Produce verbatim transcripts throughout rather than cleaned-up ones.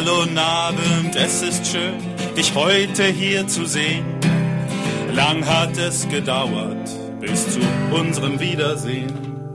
Hallo Abend, es ist schön, dich heute hier zu sehen. Lang hat es gedauert, bis zu unserem Wiedersehen.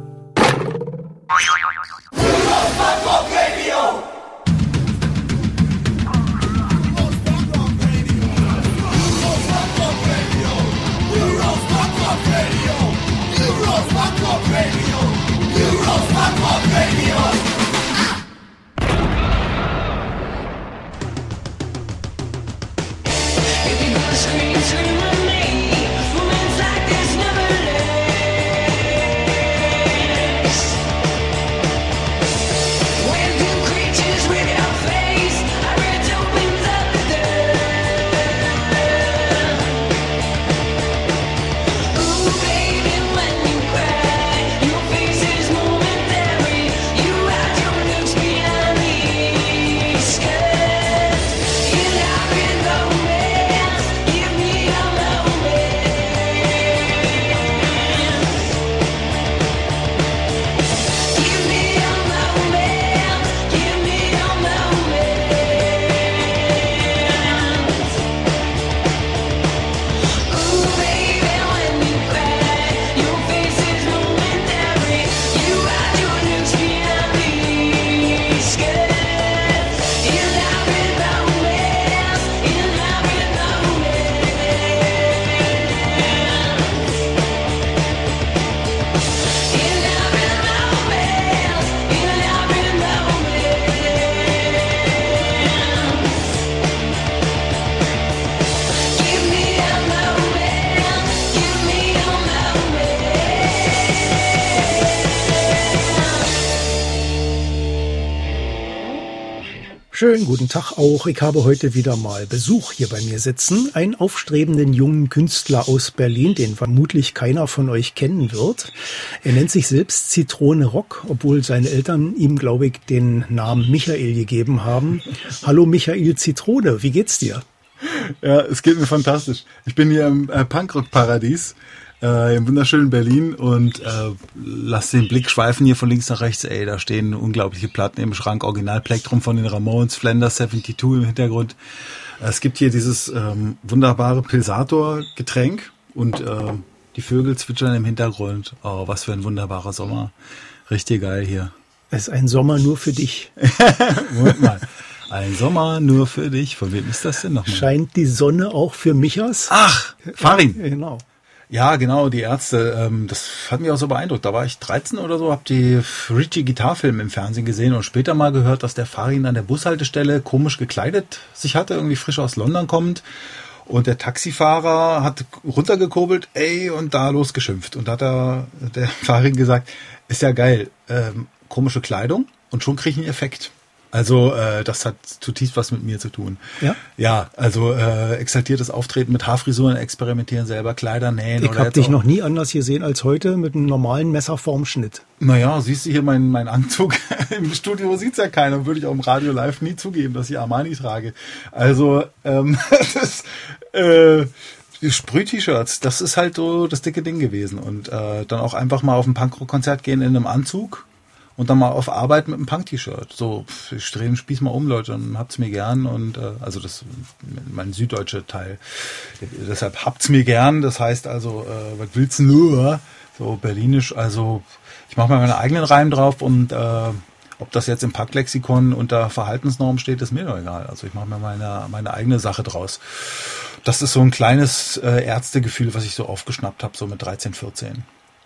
Schönen guten Tag auch. Ich habe heute wieder mal Besuch hier bei mir sitzen. Einen aufstrebenden jungen Künstler aus Berlin, den vermutlich keiner von euch kennen wird. Er nennt sich selbst Zitrone Rock, obwohl seine Eltern ihm, glaube ich, den Namen Michael gegeben haben. Hallo Michael Zitrone, wie geht's dir? Ja, es geht mir fantastisch. Ich bin hier im äh, Punkrock-Paradies. Äh, im wunderschönen Berlin und äh, lass den Blick schweifen hier von links nach rechts. Ey, da stehen unglaubliche Platten im Schrank, Original Plektrum von den Ramones, Flanders zweiundsiebzig im Hintergrund. Es gibt hier dieses ähm, wunderbare Pilsator-Getränk und äh, die Vögel zwitschern im Hintergrund. Oh, was für ein wunderbarer Sommer. Richtig geil hier. Es ist ein Sommer nur für dich. Moment mal. Ein Sommer nur für dich. Von wem ist das denn nochmal? Scheint die Sonne auch für Michas? Ach, Farin. Ja, genau. Ja, genau, die Ärzte, ähm, das hat mich auch so beeindruckt. Da war ich dreizehn oder so, hab die Ritchie-Gitarrfilm im Fernsehen gesehen und später mal gehört, dass der Farin an der Bushaltestelle komisch gekleidet sich hatte, irgendwie frisch aus London kommend. Und der Taxifahrer hat runtergekurbelt, ey, und da losgeschimpft. Und da hat er, der Farin gesagt, ist ja geil, ähm, komische Kleidung und schon kriege ich einen Effekt. Also äh, das hat zutiefst was mit mir zu tun. Ja, ja, also äh, exaltiertes Auftreten mit Haarfrisuren, experimentieren selber, Kleider nähen. Ich habe dich auch noch nie anders gesehen als heute mit einem normalen Messerformschnitt. Naja, siehst du hier meinen mein Anzug? Im Studio sieht's ja keiner. Würde ich auch im Radio live nie zugeben, dass ich Armani trage. Also ähm, das äh, die Sprüh-T-Shirts, das ist halt so das dicke Ding gewesen. Und äh, dann auch einfach mal auf ein Punkrock-Konzert gehen in einem Anzug. Und dann mal auf Arbeit mit einem Punk-T-Shirt. So, ich drehe den Spieß mal um, Leute, und habt's mir gern. Und äh, also das mein süddeutscher Teil. Deshalb habt's mir gern. Das heißt also, äh, was willst du nur? So berlinisch. Also ich mache mal meine eigenen Reimen drauf und äh, ob das jetzt im Punk-Lexikon unter Verhaltensnorm steht, ist mir doch egal. Also ich mache mir meine meine eigene Sache draus. Das ist so ein kleines äh, Ärztegefühl, was ich so aufgeschnappt habe, so mit dreizehn, vierzehn.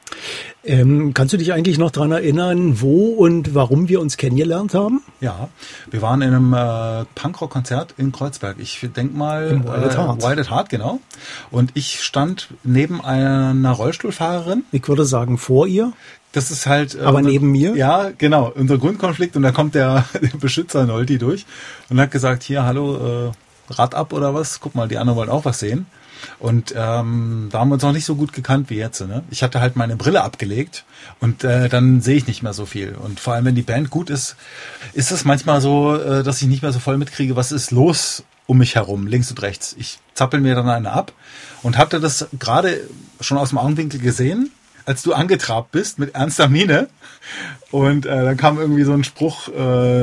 Ähm, kannst du dich eigentlich noch daran erinnern, wo und warum wir uns kennengelernt haben? Ja, wir waren in einem äh, Punkrock-Konzert in Kreuzberg. Ich denke mal Im Wild at Heart. Äh, Wild at Heart, genau. Und ich stand neben einer Rollstuhlfahrerin. Ich würde sagen vor ihr. Das ist halt... Äh, Aber unser, neben mir? Ja, genau. Unser Grundkonflikt. Und da kommt der, der Beschützer Nolti durch und hat gesagt, hier, hallo, äh, Rad ab oder was? Guck mal, die anderen wollen auch was sehen. Und ähm, da haben wir uns noch nicht so gut gekannt wie jetzt. Ne? Ich hatte halt meine Brille abgelegt und äh, dann sehe ich nicht mehr so viel. Und vor allem, wenn die Band gut ist, ist es manchmal so, äh, dass ich nicht mehr so voll mitkriege, was ist los um mich herum, links und rechts. Ich zappel mir dann eine ab und hatte das gerade schon aus dem Augenwinkel gesehen, als du angetrabt bist mit ernster Miene. Und äh, dann kam irgendwie so ein Spruch, äh,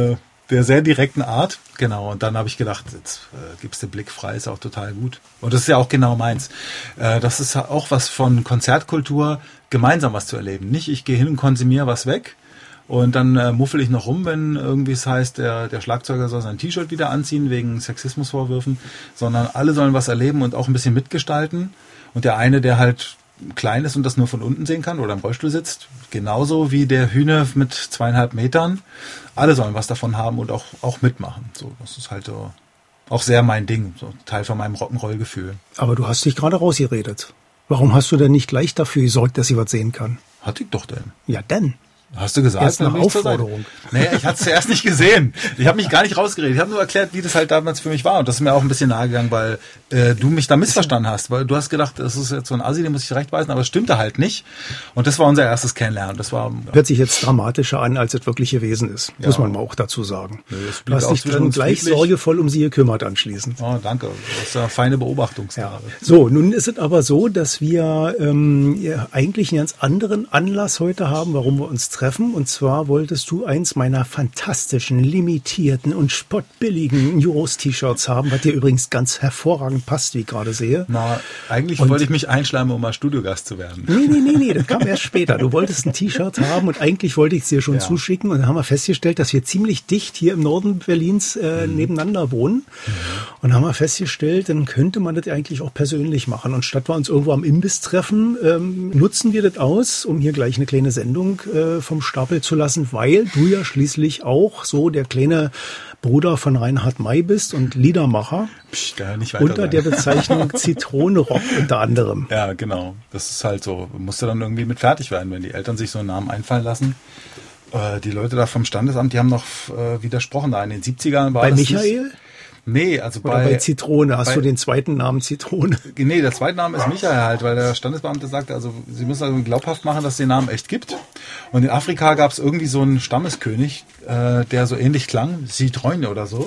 der sehr direkten Art. Genau, und dann habe ich gedacht, jetzt äh, gibst du Blick frei, ist auch total gut. Und das ist ja auch genau meins. Äh, das ist auch was von Konzertkultur, gemeinsam was zu erleben. Nicht, ich gehe hin und konsumiere was weg und dann äh, muffel ich noch rum, wenn irgendwie es heißt, der, der Schlagzeuger soll sein T-Shirt wieder anziehen wegen Sexismusvorwürfen, sondern alle sollen was erleben und auch ein bisschen mitgestalten. Und der eine, der halt klein ist und das nur von unten sehen kann oder im Rollstuhl sitzt, genauso wie der Hühne mit zweieinhalb Metern. Alle sollen was davon haben und auch, auch mitmachen. So, das ist halt so auch sehr mein Ding, so Teil von meinem Rock'n'Roll-Gefühl. Aber du hast dich gerade rausgeredet. Warum hast du denn nicht gleich dafür gesorgt, dass sie was sehen kann? Hatte ich doch denn. Ja, denn. Hast du gesagt? Erst nach Aufforderung. Naja, ich hatte es zuerst nicht gesehen. Ich habe mich gar nicht rausgeredet. Ich habe nur erklärt, wie das halt damals für mich war. Und das ist mir auch ein bisschen nahegegangen, weil äh, du mich da missverstanden hast. Weil du hast gedacht, das ist jetzt so ein Assi, den muss ich zurechtweisen, aber es stimmte halt nicht. Und das war unser erstes Kennenlernen. Das war, ja. Hört sich jetzt dramatischer an, als es wirklich gewesen ist. Ja. Muss man mal auch dazu sagen. Nee, du hast dich dann gleich friedlich. sorgevoll um sie gekümmert anschließend. Oh, danke. Das ist eine feine Beobachtungsgabe. Ja. So, nun ist es aber so, dass wir ähm, ja, eigentlich einen ganz anderen Anlass heute haben, warum wir uns treffen. Und zwar wolltest du eins meiner fantastischen, limitierten und spottbilligen Euros-T-Shirts haben, was dir übrigens ganz hervorragend passt, wie ich gerade sehe. Na, eigentlich und wollte ich mich einschleimen, um mal Studiogast zu werden. Nee, nee, nee, nee, das kam erst später. Du wolltest ein T-Shirt haben und eigentlich wollte ich es dir schon ja. zuschicken. Und dann haben wir festgestellt, dass wir ziemlich dicht hier im Norden Berlins äh, mhm. nebeneinander wohnen. Mhm. Und haben wir festgestellt, dann könnte man das eigentlich auch persönlich machen. Und statt wir uns irgendwo am Imbiss treffen, ähm, nutzen wir das aus, um hier gleich eine kleine Sendung äh, vom Stapel zu lassen, weil du ja schließlich auch so der kleine Bruder von Reinhard May bist und Liedermacher. Psst, ja, nicht weiter unter sagen. Der Bezeichnung Zitrone Rock unter anderem. Ja, genau. Das ist halt so. Musste dann irgendwie mit fertig werden, wenn die Eltern sich so einen Namen einfallen lassen. Äh, die Leute da vom Standesamt, die haben noch äh, widersprochen. Da in den siebzigern war Bei das Michael? Nicht, nee, also Oder bei, bei Zitrone. Hast bei, du den zweiten Namen Zitrone? Nee, der zweite Name ist Michael halt, weil der Standesbeamte sagte, also sie müssen also glaubhaft machen, dass es den Namen echt gibt. Und in Afrika gab es irgendwie so einen Stammeskönig, äh, der so ähnlich klang, Zitrone oder so.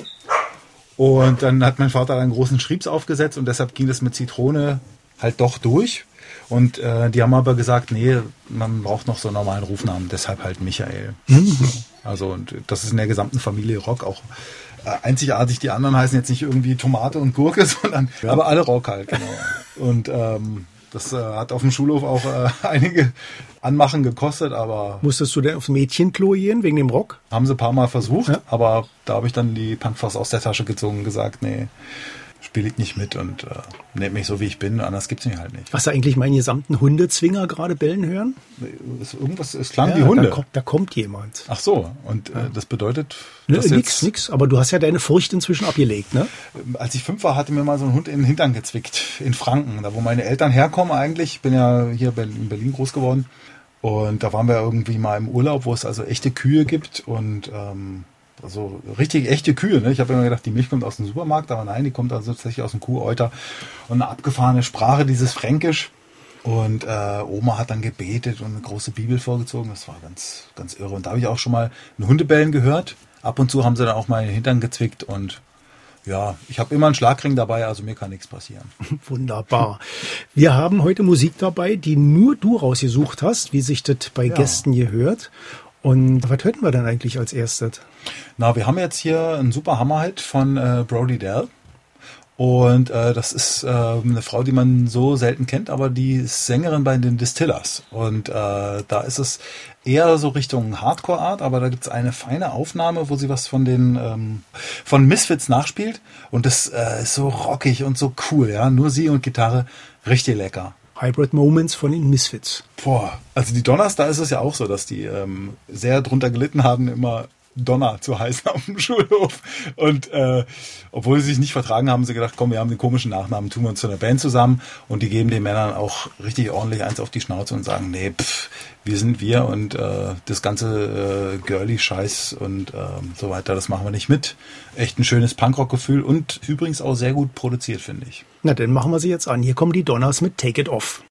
Und dann hat mein Vater einen großen Schriebs aufgesetzt und deshalb ging das mit Zitrone halt doch durch. Und äh, die haben aber gesagt, nee, man braucht noch so einen normalen Rufnamen, deshalb halt Michael. Mhm. Also und das ist in der gesamten Familie Rock auch einzigartig. Die anderen heißen jetzt nicht irgendwie Tomate und Gurke, sondern ja. aber alle Rock halt, genau. Und ähm, das äh, hat auf dem Schulhof auch äh, einige Anmachen gekostet, aber... Musstest du denn aufs Mädchenklo gehen wegen dem Rock? Haben sie ein paar Mal versucht, ja. aber da habe ich dann die Punkfaust aus der Tasche gezogen und gesagt, nee, spiele ich nicht mit und äh, nehmt mich so, wie ich bin, anders gibt's mich halt nicht. Hast du eigentlich meinen gesamten Hundezwinger gerade bellen hören? Ist irgendwas, es klang ja, wie Hunde. Da kommt, da kommt jemand. Ach so, und äh, das bedeutet... Ne, nix, nix, aber du hast ja deine Furcht inzwischen abgelegt, ne? Als ich fünf war, hatte mir mal so ein Hund in den Hintern gezwickt, in Franken, da wo meine Eltern herkommen eigentlich. Ich bin ja hier in Berlin groß geworden und da waren wir irgendwie mal im Urlaub, wo es also echte Kühe gibt und... Ähm, Also richtig echte Kühe. Ne? Ich habe immer gedacht, die Milch kommt aus dem Supermarkt, aber nein, die kommt also tatsächlich aus dem Kuhäuter. Und eine abgefahrene Sprache, dieses Fränkisch. Und äh, Oma hat dann gebetet und eine große Bibel vorgezogen. Das war ganz, ganz irre. Und da habe ich auch schon mal ein Hundebellen gehört. Ab und zu haben sie dann auch mal in den Hintern gezwickt. Und ja, ich habe immer einen Schlagring dabei, also mir kann nichts passieren. Wunderbar. Wir haben heute Musik dabei, die nur du rausgesucht hast, wie sich das bei ja. Gästen gehört. Und was hörten wir denn eigentlich als erstes? Na, wir haben jetzt hier einen super Hammerhit von äh, Brody Dalle. Und äh, das ist äh, eine Frau, die man so selten kennt, aber die ist Sängerin bei den Distillers. Und äh, da ist es eher so Richtung Hardcore-Art, aber da gibt's eine feine Aufnahme, wo sie was von den ähm, von Misfits nachspielt. Und das äh, ist so rockig und so cool, ja. Nur sie und Gitarre, richtig lecker. Hybrid Moments von den Misfits. Boah, also die Donners, da ist es ja auch so, dass die ähm, sehr drunter gelitten haben, immer Donner zu heißen auf dem Schulhof. Und äh, obwohl sie sich nicht vertragen haben, haben sie gedacht, komm, wir haben den komischen Nachnamen, tun wir uns zu einer Band zusammen. Und die geben den Männern auch richtig ordentlich eins auf die Schnauze und sagen, nee, pff, wir sind wir und äh, das ganze äh, Girly-Scheiß und äh, so weiter, das machen wir nicht mit. Echt ein schönes Punkrock-Gefühl und übrigens auch sehr gut produziert, finde ich. Na, dann machen wir sie jetzt an. Hier kommen die Donners mit Take It Off.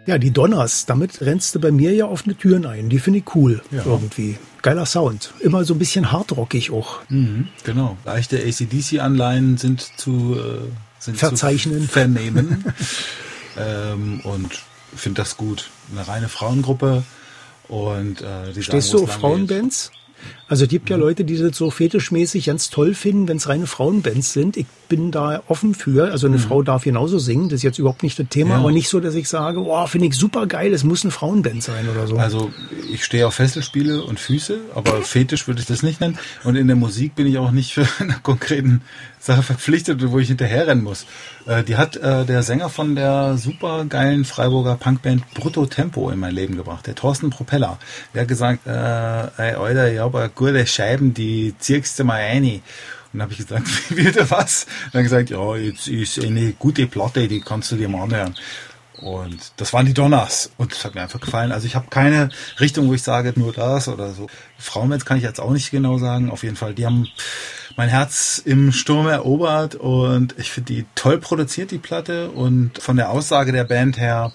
Ja, die Donners, damit rennst du bei mir ja offene Türen ein. Die finde ich cool Ja. irgendwie. Geiler Sound. Immer so ein bisschen hardrockig auch. Mhm, genau. Leichte A C D C-Anleihen sind zu, äh, sind Verzeichnen. zu vernehmen. ähm, und finde das gut. Eine reine Frauengruppe. Und äh, die Stehst sagen, du auf Frauenbands? Also es gibt ja Leute, die das so fetischmäßig ganz toll finden, wenn es reine Frauenbands sind. Ich bin da offen für. Also eine mhm. Frau darf genauso singen. Das ist jetzt überhaupt nicht das Thema. Ja. Aber nicht so, dass ich sage, oh, finde ich super geil, es muss eine Frauenband sein oder so. Also ich stehe auf Fesselspiele und Füße, aber fetisch würde ich das nicht nennen. Und in der Musik bin ich auch nicht für eine konkreten Sache verpflichtet, wo ich hinterherrennen muss. Äh, die hat äh, der Sänger von der super geilen Freiburger Punkband Brutto Tempo in mein Leben gebracht, der Thorsten Propeller. Der hat gesagt, äh, ey, Alter, ich habe gute Scheiben, die ziehst du mal rein. Und dann habe ich gesagt, wie wird der was? Und dann gesagt, ja, jetzt ist eine gute Platte, die kannst du dir mal anhören. Und das waren die Donners. Und das hat mir einfach gefallen. Also ich habe keine Richtung, wo ich sage, nur das oder so. Frauenbands kann ich jetzt auch nicht genau sagen. Auf jeden Fall, die haben mein Herz im Sturm erobert. Und ich finde die toll produziert, die Platte. Und von der Aussage der Band her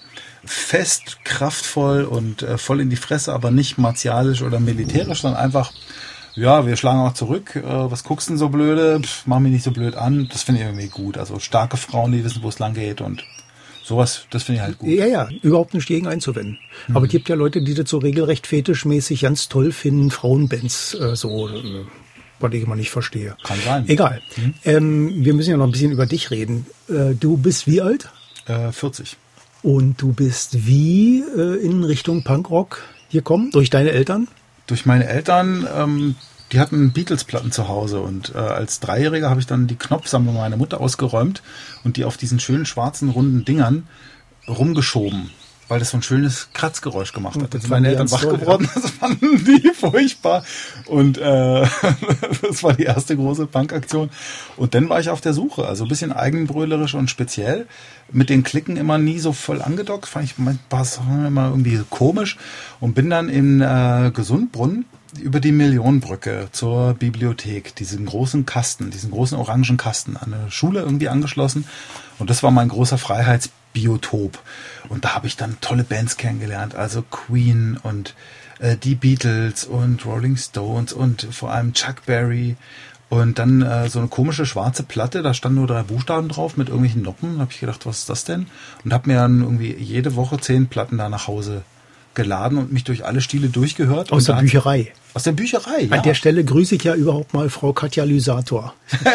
fest, kraftvoll und äh, voll in die Fresse, aber nicht martialisch oder militärisch, sondern einfach, ja, wir schlagen auch zurück. Äh, was guckst du denn so blöde? Pff, mach mich nicht so blöd an. Das finde ich irgendwie gut. Also starke Frauen, die wissen, wo es lang geht und sowas, das finde ich halt gut. Ja, ja, überhaupt nicht gegen einzuwenden. Mhm. Aber es gibt ja Leute, die das so regelrecht fetischmäßig ganz toll finden, Frauenbands äh, so, äh, was ich immer nicht verstehe. Kann sein. Egal. Mhm. Ähm, wir müssen ja noch ein bisschen über dich reden. Äh, du bist wie alt? Äh, vierzig. Und du bist wie äh, in Richtung Punkrock gekommen? Durch deine Eltern? Durch meine Eltern, ähm, die hatten Beatles-Platten zu Hause und äh, als Dreijähriger habe ich dann die Knopfsammlung meiner Mutter ausgeräumt und die auf diesen schönen schwarzen, runden Dingern rumgeschoben, weil das so ein schönes Kratzgeräusch gemacht hat. Da sind meine Eltern wach geworden, das fanden die furchtbar und äh, das war die erste große Punkaktion. Und dann war ich auf der Suche, also ein bisschen eigenbröllerisch und speziell, mit den Klicken immer nie so voll angedockt, fand ich ein paar Sachen immer irgendwie komisch und bin dann in äh, Gesundbrunn über die Millionenbrücke zur Bibliothek, diesen großen Kasten, diesen großen orangen Kasten, an eine Schule irgendwie angeschlossen. Und das war mein großer Freiheitsbiotop. Und da habe ich dann tolle Bands kennengelernt, also Queen und äh, die Beatles und Rolling Stones und vor allem Chuck Berry. Und dann äh, so eine komische schwarze Platte, da standen nur drei Buchstaben drauf mit irgendwelchen Noppen. Da habe ich gedacht, was ist das denn? Und habe mir dann irgendwie jede Woche zehn Platten da nach Hause geladen und mich durch alle Stile durchgehört. Aus der Bücherei. Aus der Bücherei, ja. An der Stelle grüße ich ja überhaupt mal Frau Katja Lysator.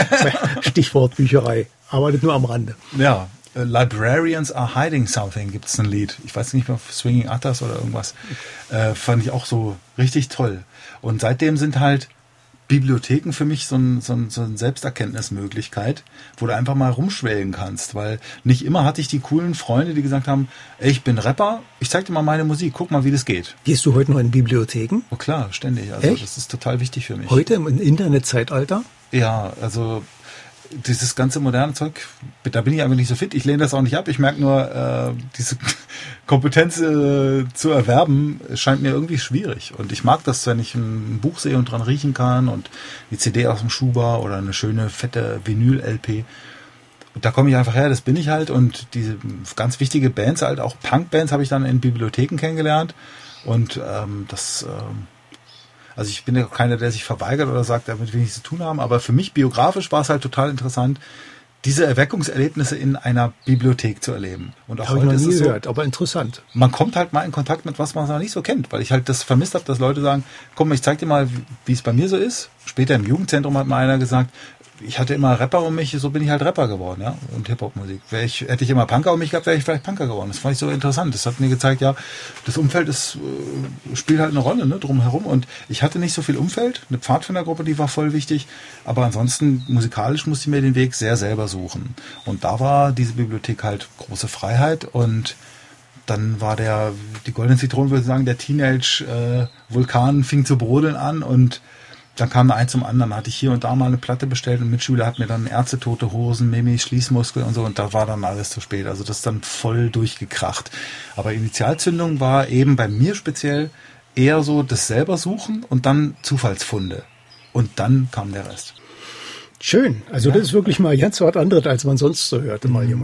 Stichwort Bücherei. Aber das nur am Rande. Ja, uh, Librarians are hiding something gibt's ein Lied. Ich weiß nicht mehr, Swinging Utters oder irgendwas. Äh, fand ich auch so richtig toll. Und seitdem sind halt Bibliotheken für mich so, ein, so, ein, so eine Selbsterkenntnismöglichkeit, wo du einfach mal rumschwelgen kannst, weil nicht immer hatte ich die coolen Freunde, die gesagt haben, ey, ich bin Rapper, ich zeig dir mal meine Musik, guck mal, wie das geht. Gehst du heute noch in Bibliotheken? Oh klar, ständig. Also Echt? Das ist total wichtig für mich. Heute im Internetzeitalter? Ja, also dieses ganze moderne Zeug, da bin ich einfach nicht so fit. Ich lehne das auch nicht ab. Ich merke nur, äh, diese Kompetenz äh, zu erwerben, scheint mir irgendwie schwierig. Und ich mag das, wenn ich ein Buch sehe und dran riechen kann und die C D aus dem Schuhbar oder eine schöne, fette Vinyl-L P. Und da komme ich einfach her, das bin ich halt. Und diese ganz wichtige Bands, halt auch Punk-Bands, habe ich dann in Bibliotheken kennengelernt. Und ähm, das... Ähm, Also ich bin ja keiner, der sich verweigert oder sagt, damit will ich nichts zu tun haben. Aber für mich biografisch war es halt total interessant, diese Erweckungserlebnisse in einer Bibliothek zu erleben. Und auch habe ich heute noch ist nie es so, gehört, aber interessant. man kommt halt mal in Kontakt mit was man noch nicht so kennt, weil ich halt das vermisst habe, dass Leute sagen, komm, ich zeig dir mal, wie, wie es bei mir so ist. Später im Jugendzentrum hat mal einer gesagt, ich hatte immer Rapper um mich, so bin ich halt Rapper geworden, ja, und Hip-Hop-Musik. Wäre ich, hätte ich immer Punker um mich gehabt, wäre ich vielleicht Punker geworden. Das fand ich so interessant. Das hat mir gezeigt, ja, das Umfeld ist, äh, spielt halt eine Rolle, ne, drumherum. Und ich hatte nicht so viel Umfeld. Eine Pfadfindergruppe, die war voll wichtig. Aber ansonsten, musikalisch musste ich mir den Weg sehr selber suchen. Und da war diese Bibliothek halt große Freiheit. Und dann war der, die goldene Zitrone, würde ich sagen, der Teenage-Vulkan äh, fing zu brodeln an und dann kam eins zum anderen. Da hatte ich hier und da mal eine Platte bestellt und ein Mitschüler hat mir dann Ärzte, Tote Hosen, Mimi, Schließmuskel und so und da war dann alles zu spät. Also das ist dann voll durchgekracht. Aber Initialzündung war eben bei mir speziell eher so das selber suchen und dann Zufallsfunde. Und dann kam der Rest. Schön. Also ja. Das ist wirklich mal ganz was anderes, als man sonst so hört im Allgemeinen.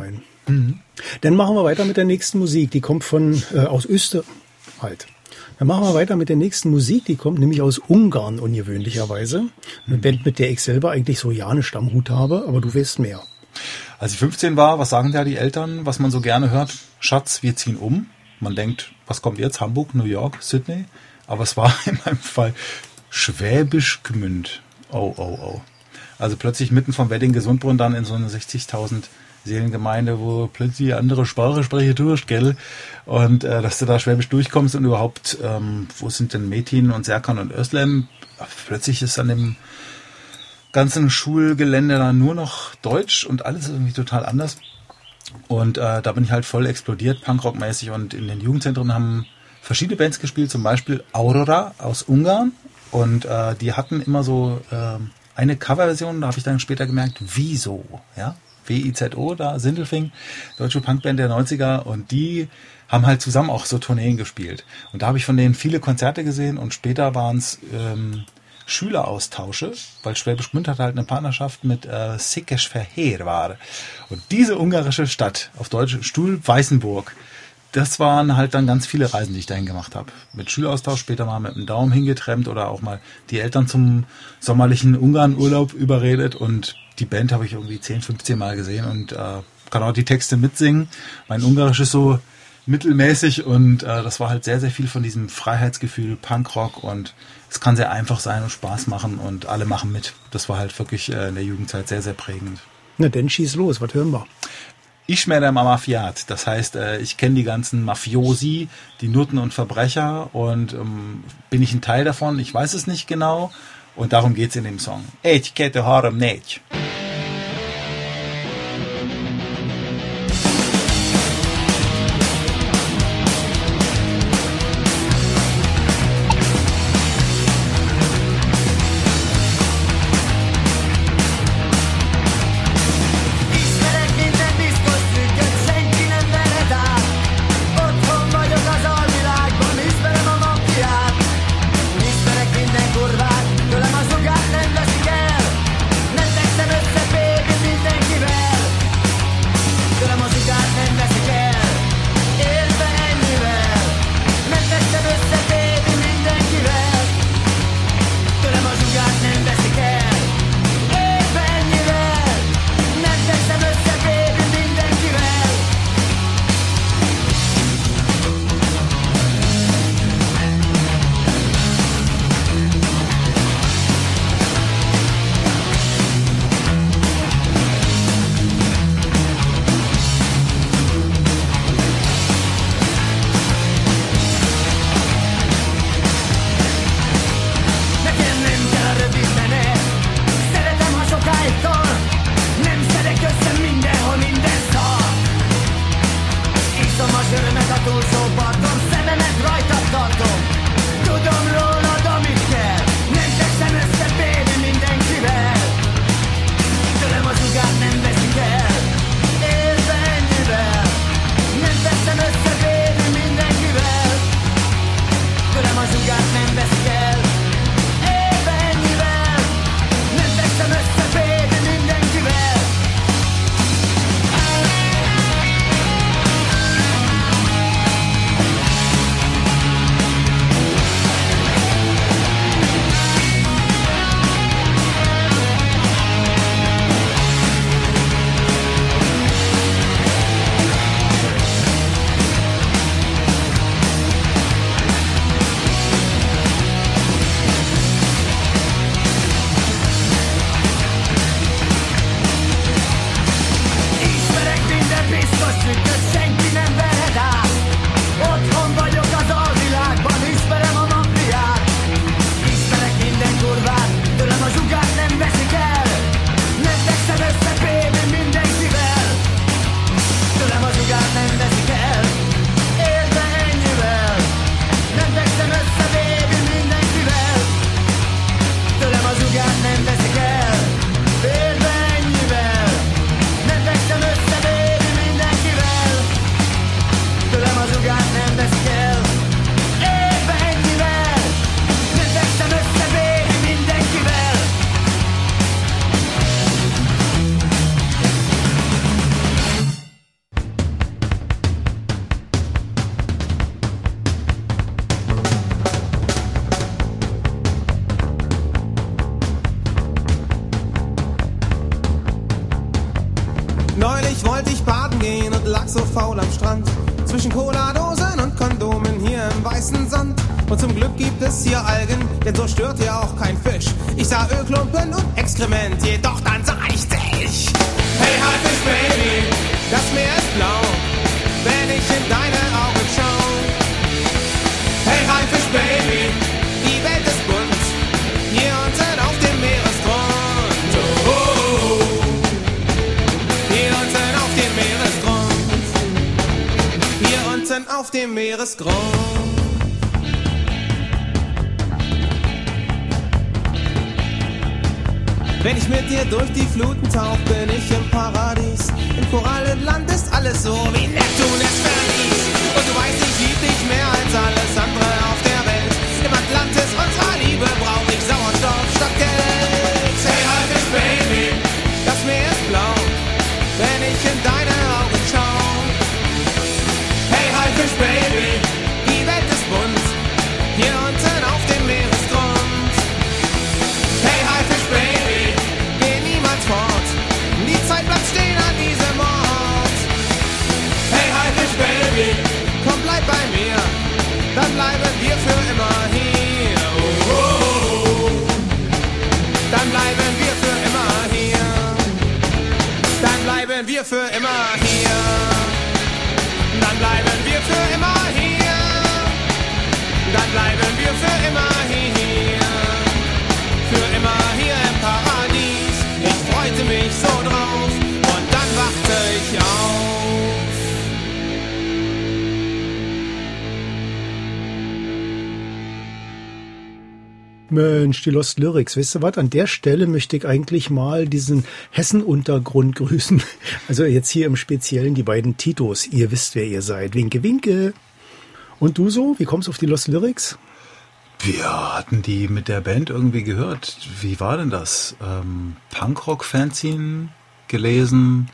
Mhm. Dann machen wir weiter mit der nächsten Musik. Die kommt von äh, aus Österreich. Halt. Dann machen wir weiter mit der nächsten Musik. Die kommt nämlich aus Ungarn ungewöhnlicherweise. Eine Band, mit der ich selber eigentlich so ja nicht am Hut habe, aber du weißt mehr. Als ich fünfzehn war, was sagen da die Eltern, was man so gerne hört? Schatz, wir ziehen um. Man denkt, was kommt jetzt? Hamburg, New York, Sydney? Aber es war in meinem Fall Schwäbisch Gmünd. Oh, oh, oh. Also plötzlich mitten vom Wedding Gesundbrunnen dann in so eine sechzigtausend Seelengemeinde, wo plötzlich andere Sprache spreche durch, gell? Und äh, dass du da Schwäbisch durchkommst und überhaupt, ähm, wo sind denn Metin und Serkan und Özlem? Plötzlich ist an dem ganzen Schulgelände dann nur noch Deutsch und alles irgendwie total anders. Und äh, da bin ich halt voll explodiert, Punkrock-mäßig. Und in den Jugendzentren haben verschiedene Bands gespielt, zum Beispiel Aurora aus Ungarn. Und äh, die hatten immer so äh, eine Coverversion, da habe ich dann später gemerkt, Wieso, ja, W I Z O, da Sindelfing, deutsche Punkband der neunziger. Und die haben halt zusammen auch so Tourneen gespielt. Und da habe ich von denen viele Konzerte gesehen und später waren es ähm, Schüleraustausche, weil Schwäbisch Gmünd hat halt eine Partnerschaft mit äh, Székesfehérvár. Und diese ungarische Stadt, auf Deutsch Stuhl-Weißenburg, das waren halt dann ganz viele Reisen, die ich dahin gemacht habe. Mit Schüleraustausch, später mal mit dem Daumen hingetrennt oder auch mal die Eltern zum sommerlichen Ungarn-Urlaub überredet. Und die Band habe ich irgendwie zehn, fünfzehn Mal gesehen und äh, kann auch die Texte mitsingen. Mein Ungarisch ist so mittelmäßig und äh, das war halt sehr, sehr viel von diesem Freiheitsgefühl, Punkrock, und es kann sehr einfach sein und Spaß machen und alle machen mit. Das war halt wirklich äh, in der Jugendzeit sehr, sehr prägend. Na dann schieß los, was hören wir? Ich mehr der Mafiat, das heißt, äh, ich kenne die ganzen Mafiosi, die Nutten und Verbrecher und ähm, bin ich ein Teil davon? Ich weiß es nicht genau und darum geht's in dem Song. Ich kette harem nicht. faul am Strand. Zwischen Cola-Dosen und Kondomen hier im weißen Sand. Und zum Glück gibt es hier Algen, denn so stört hier auch kein Fisch. Ich sah Ölklumpen und Exkrement, jedoch dann sah ich dich. Hey Haifisch Baby, das Meer ist blau, wenn ich in deine Augen schau. Hey Haifisch Baby, die Welt ist bunt, hier unten auf dem Meeresgrund. Oh, oh, oh. Hier unten auf dem Meeresgrund. Hier unten auf dem Meeresgrund. Wenn ich mit dir durch die Fluten tauch, bin ich im Paradies. Im Korallenland ist alles so, wie Neptun es verließ. Und du weißt, ich lieb dich mehr als alles andere auf der Welt. Im Atlantis unserer Liebe brauch ich Sauerstoff statt Geld. Hey Haifisch Baby, das Meer ist blau, wenn ich in deine Augen schau. Hey Haifisch Baby, die Welt ist bunt, hier unten auf dem Meeresgrund. Hey Haifisch Baby, geh niemals fort, die Zeit bleibt stehen an diesem Ort. Hey Haifisch Baby, komm bleib bei mir, dann bleiben wir für immer hier. Oh, oh, oh. Dann bleiben wir für immer hier. Dann bleiben wir für immer hier. Dann bleiben wir für immer hier. Dann bleiben wir für immer hier. Für immer hier im Paradies. Ich freute mich so drauf und dann wachte ich auf. Mensch, die Lost Lyrics, weißt du was, an der Stelle möchte ich eigentlich mal diesen Hessen-Untergrund grüßen. Also jetzt hier im Speziellen die beiden Titos. Ihr wisst, wer ihr seid. Winke, winke. Und du so? Wie kommst du auf die Lost Lyrics? Wir hatten die mit der Band irgendwie gehört. Wie war denn das? Ähm, Punkrock-Fanzine gelesen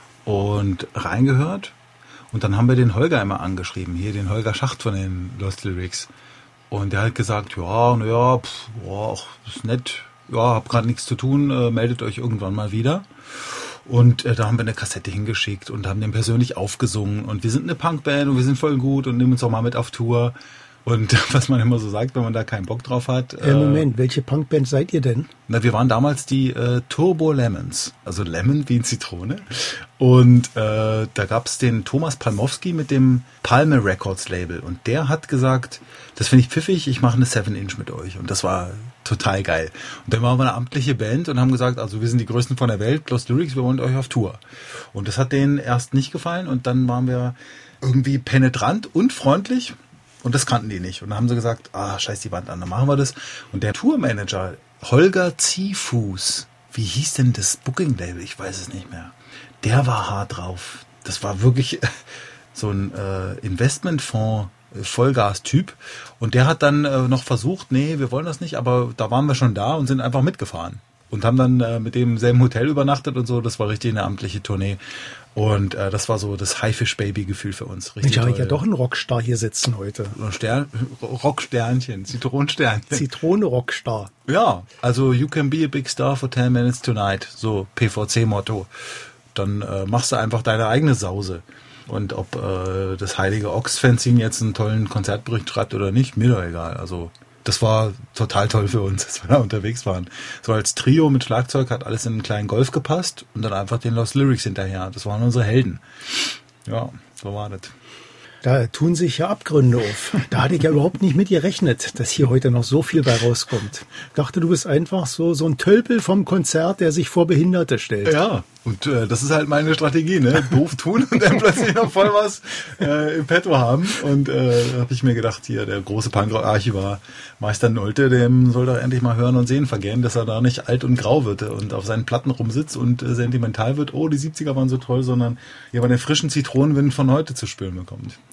und reingehört. Und dann haben wir den Holger immer angeschrieben. Hier den Holger Schacht von den Lost Lyrics. Und der hat gesagt, ja, naja, ja, ist nett, ja, hab gerade nichts zu tun, äh, meldet euch irgendwann mal wieder. Und äh, da haben wir eine Kassette hingeschickt und haben den persönlich aufgesungen. Und wir sind eine Punkband und wir sind voll gut und nehmen uns auch mal mit auf Tour. Und was man immer so sagt, wenn man da keinen Bock drauf hat. Äh, Moment, welche Punkband seid ihr denn? Na, wir waren damals die äh, Turbo Lemons, also Lemon wie in Zitrone. Und äh, da gab's den Thomas Palmowski mit dem Palme Records Label. Und der hat gesagt, das finde ich pfiffig, ich mache eine seven inch mit euch. Und das war total geil. Und dann waren wir eine amtliche Band und haben gesagt, also wir sind die Größten von der Welt, Lost Lyrics, wir wollen euch auf Tour. Und das hat denen erst nicht gefallen. Und dann waren wir irgendwie penetrant und freundlich. Und das kannten die nicht. Und dann haben sie gesagt, ah, scheiß die Band an, dann machen wir das. Und der Tourmanager, Holger Ziefuß, wie hieß denn das Booking-Label? Ich weiß es nicht mehr. Der war hart drauf. Das war wirklich so ein äh, Investmentfonds, Vollgas-Typ. Und der hat dann äh, noch versucht, nee, wir wollen das nicht, aber da waren wir schon da und sind einfach mitgefahren. Und haben dann äh, mit dem selben Hotel übernachtet und so. Das war richtig eine amtliche Tournee. Und äh, das war so das Haifisch-Baby-Gefühl für uns. Richtig. Ich habe ja doch einen Rockstar hier sitzen heute. Stern, Rocksternchen, Zitronensternchen. Zitrone-Rockstar. Ja, also you can be a big star for ten minutes tonight. So P V C-Motto. Dann äh, machst du einfach deine eigene Sause. Und ob äh, das heilige Ochs-Fanzine jetzt einen tollen Konzertbericht schreibt oder nicht, mir doch egal. Also das war total toll für uns, dass wir da unterwegs waren. So als Trio mit Schlagzeug hat alles in einen kleinen Golf gepasst und dann einfach den Lost Lyrics hinterher. Das waren unsere Helden. Ja, so war das. Da tun sich ja Abgründe auf. Da hatte ich ja überhaupt nicht mit gerechnet, dass hier heute noch so viel bei rauskommt. Ich dachte, du bist einfach so so ein Tölpel vom Konzert, der sich vor Behinderte stellt. Ja, und äh, das ist halt meine Strategie, ne? Doof tun und dann plötzlich noch voll was äh, im Petto haben. Und äh, da habe ich mir gedacht, hier der große Punkrock-Archivar Meister Nolte, dem soll doch endlich mal hören und sehen vergehen, dass er da nicht alt und grau wird und auf seinen Platten rumsitzt und äh, sentimental wird, oh, die siebziger waren so toll, sondern ja, aber den frischen Zitronenwind von heute zu spüren bekommt.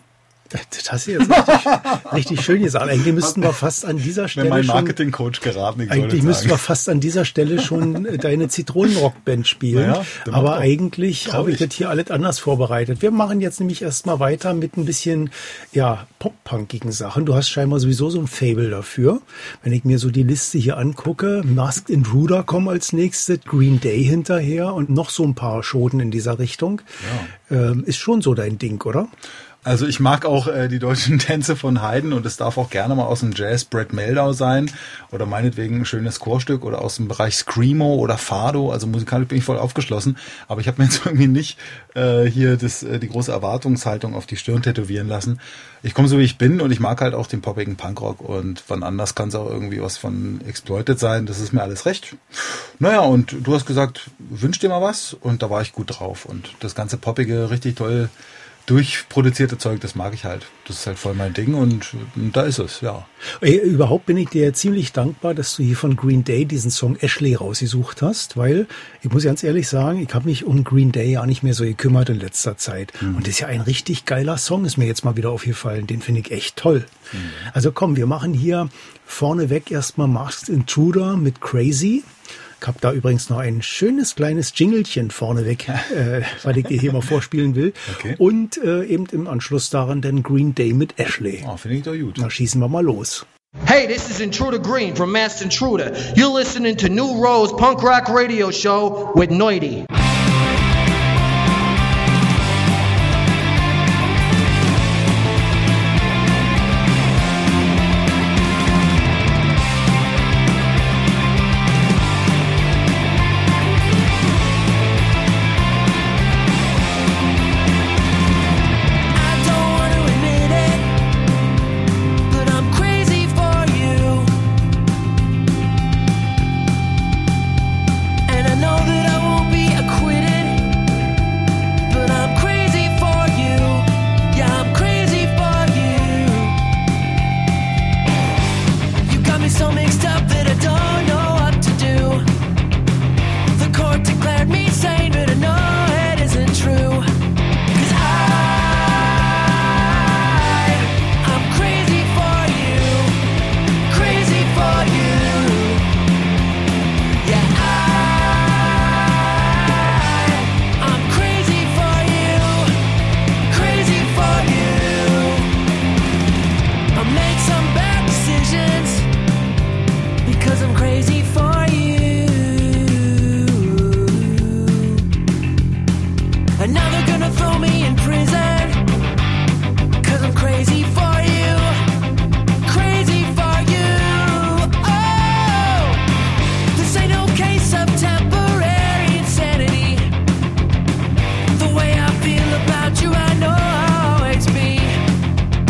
Das hast du jetzt richtig, richtig schön gesagt. Eigentlich müssten wir fast an dieser Stelle Wenn mein schon, Marketing-Coach geraten, ich eigentlich soll müssten sagen. wir fast an dieser Stelle schon deine Zitronenrockband spielen. Naja, dann aber mach doch. eigentlich Trau habe ich dich. das hier alles anders vorbereitet. Wir machen jetzt nämlich erstmal weiter mit ein bisschen, ja, pop-punkigen Sachen. Du hast scheinbar sowieso so ein Fable dafür. Wenn ich mir so die Liste hier angucke, Masked Intruder kommen als nächstes, Green Day hinterher und noch so ein paar Schoten in dieser Richtung. Ja. Ähm, ist schon so dein Ding, oder? Also ich mag auch äh, die deutschen Tänze von Haydn und es darf auch gerne mal aus dem Jazz Brad Meldau sein oder meinetwegen ein schönes Chorstück oder aus dem Bereich Screamo oder Fado. Also musikalisch bin ich voll aufgeschlossen, aber ich habe mir jetzt irgendwie nicht äh, hier das, äh, die große Erwartungshaltung auf die Stirn tätowieren lassen. Ich komme so wie ich bin und ich mag halt auch den poppigen Punkrock und wann anders kann es auch irgendwie was von Exploited sein. Das ist mir alles recht. Naja, und du hast gesagt, wünsch dir mal was und da war ich gut drauf und das ganze poppige, richtig toll durchproduzierte Zeug, das mag ich halt. Das ist halt voll mein Ding und, und da ist es, ja. Ey, überhaupt bin ich dir ziemlich dankbar, dass du hier von Green Day diesen Song Ashley rausgesucht hast, weil ich muss ganz ehrlich sagen, ich habe mich um Green Day ja nicht mehr so gekümmert in letzter Zeit. Mhm. Und das ist ja ein richtig geiler Song, ist mir jetzt mal wieder aufgefallen. Den finde ich echt toll. Mhm. Also komm, wir machen hier vorneweg erstmal Masked Intruder mit Crazy. Ich habe da übrigens noch ein schönes kleines Jingelchen vorneweg, äh, weil ich dir hier mal vorspielen will. Okay. Und äh, eben im Anschluss daran dann Green Day mit Ashley. Oh, finde ich doch gut. Na, schießen wir mal los. Hey, this is Intruder Green from Masked Intruder. You're listening to New Rose Punk Rock Radio Show with Noity.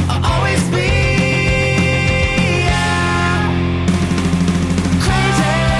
Crazy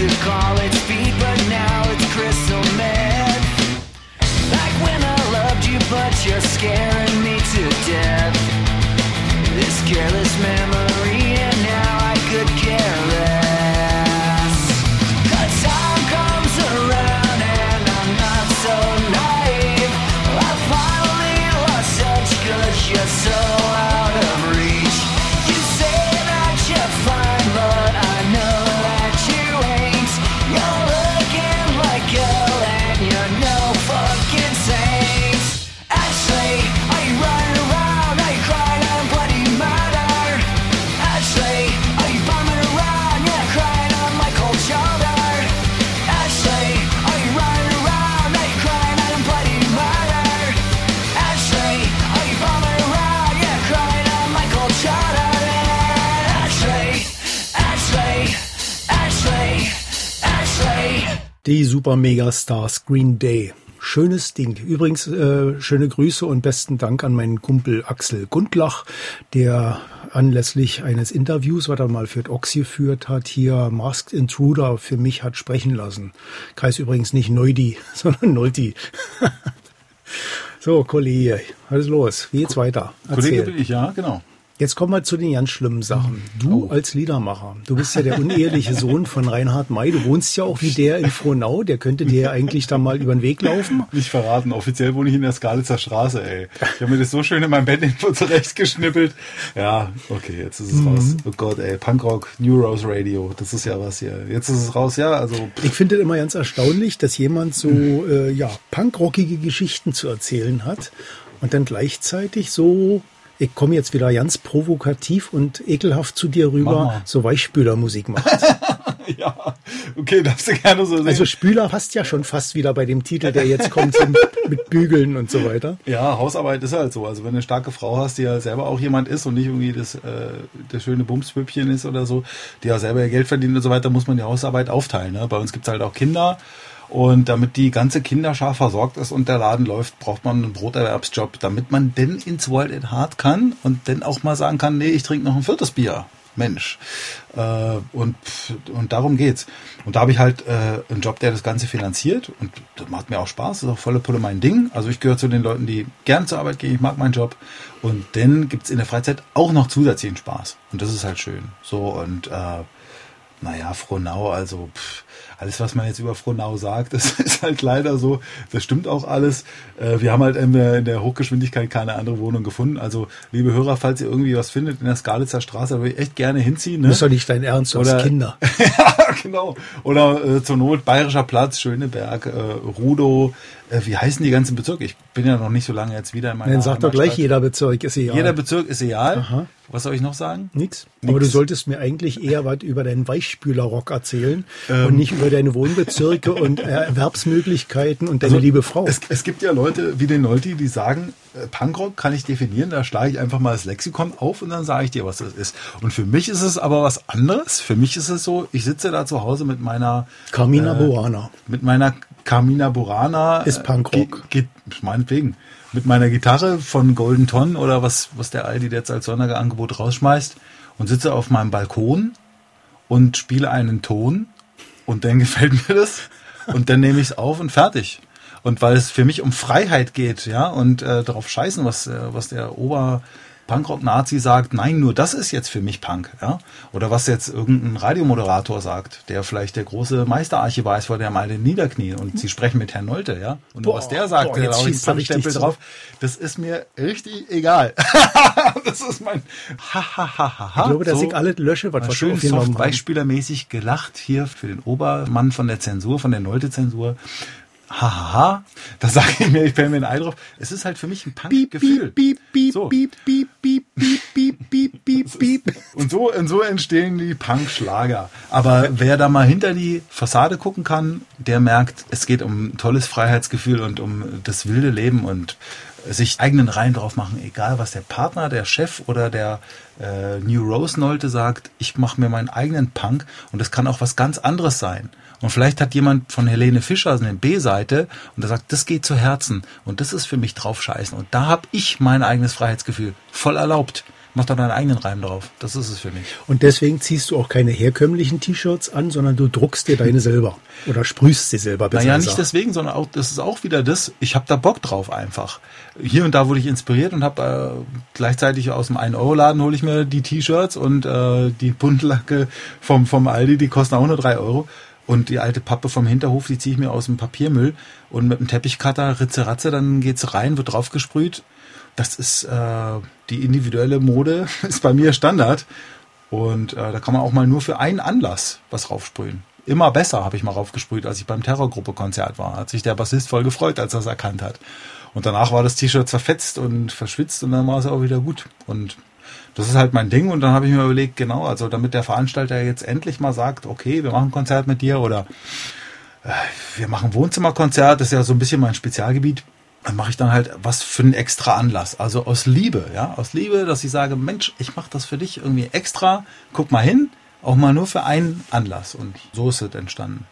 to call it speed, but now it's crystal meth. Like when I loved you, but you're scaring me to death. This careless memory, and now I could care less. 'Cause time comes around and I'm not so naive. I finally lost touch 'cause you're so out of reach. You say that you're fine, but I know that you ain't. You're looking like hell and you're no fucking saint. Ashley, are you running around? Are you crying on bloody murder? Ashley, are you bumming around? Yeah, crying on my cold shoulder. Ashley, are you running around? Are you crying on bloody murder? Ashley, are you bumming around? Yeah, crying on my cold shoulder. Ashley, Ashley, Ashley, Ashley. Die Super Megastars Green Day. Schönes Ding. Übrigens, äh, schöne Grüße und besten Dank an meinen Kumpel Axel Gundlach, der anlässlich eines Interviews, was er mal für Oxy geführt hat, hier Masked Intruder für mich hat sprechen lassen. Kreis übrigens nicht Neudi, sondern Nolti. So, Kollege, was ist los? Wie geht's weiter? Kollege Erzähl. bin ich, ja, genau. Jetzt kommen wir zu den ganz schlimmen Sachen. Du Oh. als Liedermacher, du bist ja der uneheliche Sohn von Reinhard May. Du wohnst ja auch wie der in Frohnau. Der könnte dir ja eigentlich da mal über den Weg laufen. Nicht verraten. Offiziell wohne ich in der Skalitzer Straße, ey. Ich habe mir das so schön in meinem Bett irgendwo zurechtgeschnippelt. Ja, okay, jetzt ist es Mhm. raus. Oh Gott, ey. Punkrock, New Rose Radio. Das ist ja was hier. Jetzt ist es raus, ja, also. Ich finde es immer ganz erstaunlich, dass jemand so äh, ja punkrockige Geschichten zu erzählen hat und dann gleichzeitig so, ich komme jetzt wieder ganz provokativ und ekelhaft zu dir Mach rüber, mal. so Weichspülermusik macht. Ja, okay, darfst du gerne so sehen. Also Spüler passt ja schon fast wieder bei dem Titel, der jetzt kommt, so mit, mit Bügeln und so weiter. Ja, Hausarbeit ist halt so. Also wenn du eine starke Frau hast, die ja selber auch jemand ist und nicht irgendwie das, äh, das schöne Bumspüppchen ist oder so, die ja selber ihr Geld verdient und so weiter, muss man die Hausarbeit aufteilen. Ne? Bei uns gibt's halt auch Kinder. Und damit die ganze Kinderschar versorgt ist und der Laden läuft, braucht man einen Broterwerbsjob, damit man denn ins Wild at Heart kann und dann auch mal sagen kann, nee, ich trinke noch ein viertes Bier. Mensch. Äh, und, und darum geht's. Und da habe ich halt äh, einen Job, der das Ganze finanziert und das macht mir auch Spaß, das ist auch volle Pulle mein Ding. Also ich gehöre zu den Leuten, die gern zur Arbeit gehen, ich mag meinen Job. Und dann gibt's in der Freizeit auch noch zusätzlichen Spaß. Und das ist halt schön. So und äh, naja, Frohnau, also pff, alles, was man jetzt über Frohnau sagt, das ist halt leider so, das stimmt auch alles. Äh, wir haben halt in der, in der Hochgeschwindigkeit keine andere Wohnung gefunden. Also, liebe Hörer, falls ihr irgendwie was findet in der Skalitzer Straße, da würde ich echt gerne hinziehen. Ne? Das ist doch nicht dein Ernst, du hast Oder- Kinder. Ja, genau. Oder äh, zur Not Bayerischer Platz, Schöneberg, äh, Rudow. Äh, wie heißen die ganzen Bezirke? Ich bin ja noch nicht so lange jetzt wieder in meiner Dann sagt doch gleich Heimatstadt. jeder Bezirk, ist egal. Jeder Bezirk ist egal. Aha. Was soll ich noch sagen? Nix. Nix. Aber du solltest mir eigentlich eher was über deinen Weichspülerrock erzählen Ähm. und nicht über deine Wohnbezirke und äh, Erwerbsmöglichkeiten und deine Also, liebe Frau. Es, es gibt ja Leute wie den Nolti, die sagen, äh, Punkrock kann ich definieren, da schlage ich einfach mal das Lexikon auf und dann sage ich dir, was das ist. Und für mich ist es aber was anderes. Für mich ist es so, ich sitze da zu Hause mit meiner Carmina äh, Burana. mit meiner Carmina Burana. Ist Punkrock. Ge- ge- meinetwegen. Mit meiner Gitarre von Golden Ton oder was, was der Aldi jetzt als Sonderangebot rausschmeißt und sitze auf meinem Balkon und spiele einen Ton und dann gefällt mir das und dann nehme ich es auf und fertig. Und weil es für mich um Freiheit geht, ja, und äh, darauf scheißen, was, äh, was der Ober-Punkrock-Nazi sagt, nein, nur das ist jetzt für mich Punk, ja. Oder was jetzt irgendein Radiomoderator sagt, der vielleicht der große Meisterarchivar ist, vor dem alle niederknien und sie sprechen mit Herrn Nolte, ja. Und nur Boah, was der sagt, boah, der jetzt da schießt er richtig Stempel zu. drauf, das ist mir richtig egal. Das ist mein Ha-ha-ha-ha-ha. Ich glaube, dass So. ich alles lösche, was Mal wir schon schön aufgenommen soft haben. beispielermäßig gelacht hier für den Obermann von der Zensur, von der Nolte-Zensur. Hahaha, da sage ich mir, ich fäll mir ein Ei drauf. Es ist halt für mich ein Punk-Gefühl. Piep, piep, So. piep, piep, piep, piep, piep, piep, piep, piep. Und so, und so entstehen die Punk-Schlager. Aber wer da mal hinter die Fassade gucken kann, der merkt, es geht um ein tolles Freiheitsgefühl und um das wilde Leben und sich eigenen Reihen drauf machen, egal was der Partner, der Chef oder der äh, New Rose Nolte sagt, ich mache mir meinen eigenen Punk und das kann auch was ganz anderes sein. Und vielleicht hat jemand von Helene Fischer also eine B-Seite und der sagt, das geht zu Herzen und das ist für mich draufscheißen. Und da habe ich mein eigenes Freiheitsgefühl voll erlaubt. Mach da deinen eigenen Reim drauf. Das ist es für mich. Und deswegen ziehst du auch keine herkömmlichen T-Shirts an, sondern du druckst dir deine selber. Oder sprühst sie selber besser. Naja, nicht deswegen, sondern auch, das ist auch wieder das, ich habe da Bock drauf einfach. Hier und da wurde ich inspiriert und habe äh, gleichzeitig aus dem ein Euro Laden hole ich mir die T-Shirts und äh, die Buntlacke vom, vom Aldi, die kosten auch nur drei Euro. Und die alte Pappe vom Hinterhof, die ziehe ich mir aus dem Papiermüll und mit einem Teppichcutter, Ritze, Ratze, dann geht's rein, wird drauf gesprüht. Das ist äh, die individuelle Mode, ist bei mir Standard. Und äh, da kann man auch mal nur für einen Anlass was raufsprühen. Immer besser habe ich mal raufgesprüht, als ich beim Terrorgruppe-Konzert war. Hat sich der Bassist voll gefreut, als er es erkannt hat. Und danach war das T-Shirt zerfetzt und verschwitzt und dann war es auch wieder gut. Und das ist halt mein Ding. Und dann habe ich mir überlegt, genau, also damit der Veranstalter jetzt endlich mal sagt, okay, wir machen ein Konzert mit dir oder äh, wir machen Wohnzimmerkonzert, das ist ja so ein bisschen mein Spezialgebiet. Dann mache ich dann halt was für einen extra Anlass. Also aus Liebe, ja, aus Liebe, dass ich sage, Mensch, ich mache das für dich irgendwie extra. Guck mal hin, auch mal nur für einen Anlass. Und so ist es entstanden.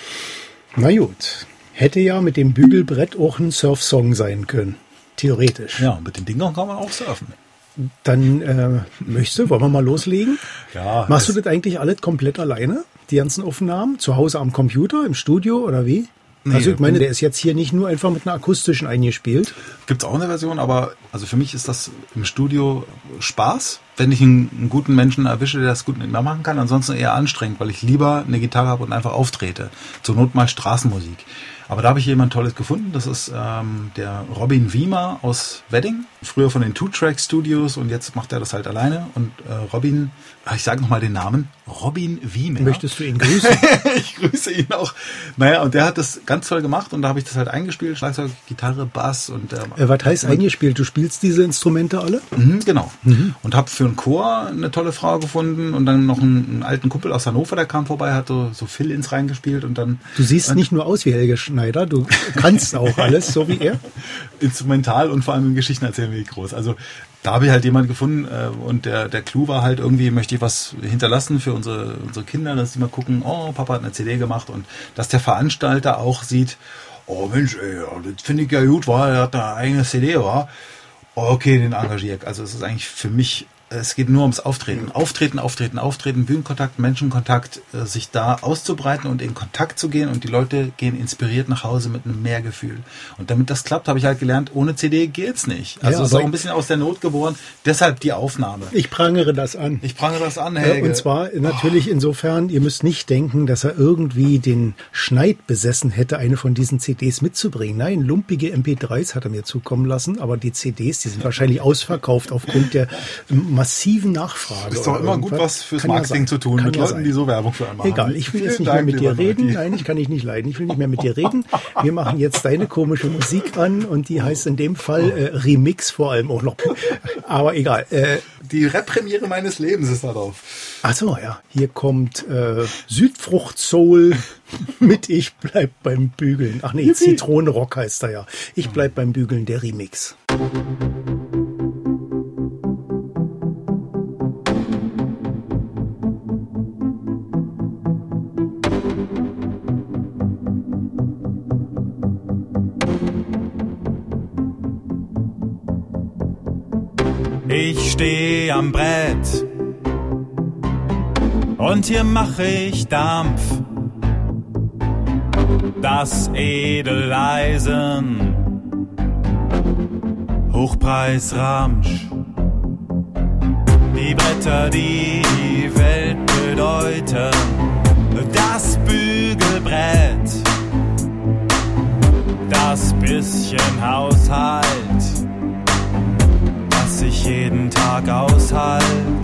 Na gut, hätte ja mit dem Bügelbrett auch ein Surf-Song sein können. Theoretisch. Ja, mit den Dingern kann man auch surfen. Dann äh, möchtest du, wollen wir mal loslegen? Ja. Machst du das eigentlich alles komplett alleine? Die ganzen Aufnahmen? Zu Hause am Computer, im Studio oder wie? Nee, also ich meine, der ist jetzt hier nicht nur einfach mit einer akustischen eingespielt. Gibt's auch eine Version, aber also für mich ist das im Studio Spaß, wenn ich einen, einen guten Menschen erwische, der das gut mit mir machen kann. Ansonsten eher anstrengend, weil ich lieber eine Gitarre habe und einfach auftrete. Zur Not mal Straßenmusik. Aber da habe ich jemand Tolles gefunden. Das ist ähm, der Robin Wiemer aus Wedding. Früher von den Two-Track-Studios und jetzt macht er das halt alleine. Und äh, Robin, ich sage nochmal den Namen, Robin Wiemer. Möchtest du ihn grüßen? Ich grüße ihn auch. Naja, und der hat das ganz toll gemacht und da habe ich das halt eingespielt. Schlagzeug, Gitarre, Bass und... Ähm, äh, was heißt eingespielt? Du spielst diese Instrumente alle? Mhm, genau. Mhm. Und habe für einen Chor eine tolle Frau gefunden und dann noch einen, einen alten Kumpel aus Hannover, der kam vorbei, hat so, so Fill-Ins reingespielt und dann... Du siehst nicht nur aus wie Helge Schneider, du kannst auch alles, so wie er. Instrumental und vor allem in Geschichten erzählen wie groß. Also da habe ich halt jemanden gefunden äh, und der der Clou war halt irgendwie, möchte ich was hinterlassen für unsere unsere Kinder, dass die mal gucken, oh, Papa hat eine C D gemacht und dass der Veranstalter auch sieht, oh Mensch, ey, das finde ich ja gut, war, er hat eine eigene C D, war. Okay, den engagiere ich. Also es ist eigentlich für mich, es geht nur ums Auftreten. Auftreten, auftreten, auftreten, Bühnenkontakt, Menschenkontakt, äh, sich da auszubreiten und in Kontakt zu gehen und die Leute gehen inspiriert nach Hause mit einem Mehrgefühl. Und damit das klappt, habe ich halt gelernt, ohne C D geht's nicht. Also ja, ist auch ein bisschen aus der Not geboren, deshalb die Aufnahme. Ich prangere das an. Ich prangere das an, Helge. Und zwar natürlich insofern, ihr müsst nicht denken, dass er irgendwie den Schneid besessen hätte, eine von diesen C Ds mitzubringen. Nein, lumpige M P dreis hat er mir zukommen lassen, aber die C Ds, die sind wahrscheinlich ausverkauft aufgrund der massiven Nachfrage. Ist doch immer gut, was fürs kann Marketing ja zu tun, kann mit ja Leuten, sein. Die so Werbung für einen machen. Egal, ich will jetzt nicht Dank, mehr mit dir reden. Nein, ich kann dich nicht leiden. Ich will nicht mehr mit dir reden. Wir machen jetzt deine komische Musik an und die heißt in dem Fall äh, Remix vor allem auch noch. Aber egal. Äh, die Rap-Premiere meines Lebens ist da drauf. Ach so, ja. Hier kommt äh, Südfrucht-Soul mit Ich bleib beim Bügeln. Ach nee, Zitronenrock heißt er ja. Ich bleib beim Bügeln, der Remix. Ich steh am Brett und hier mach ich Dampf. Das Edeleisen, Hochpreis-Ramsch. Die Bretter, die die Welt bedeuten, das Bügelbrett, das bisschen Haushalt, ich jeden Tag aushalt.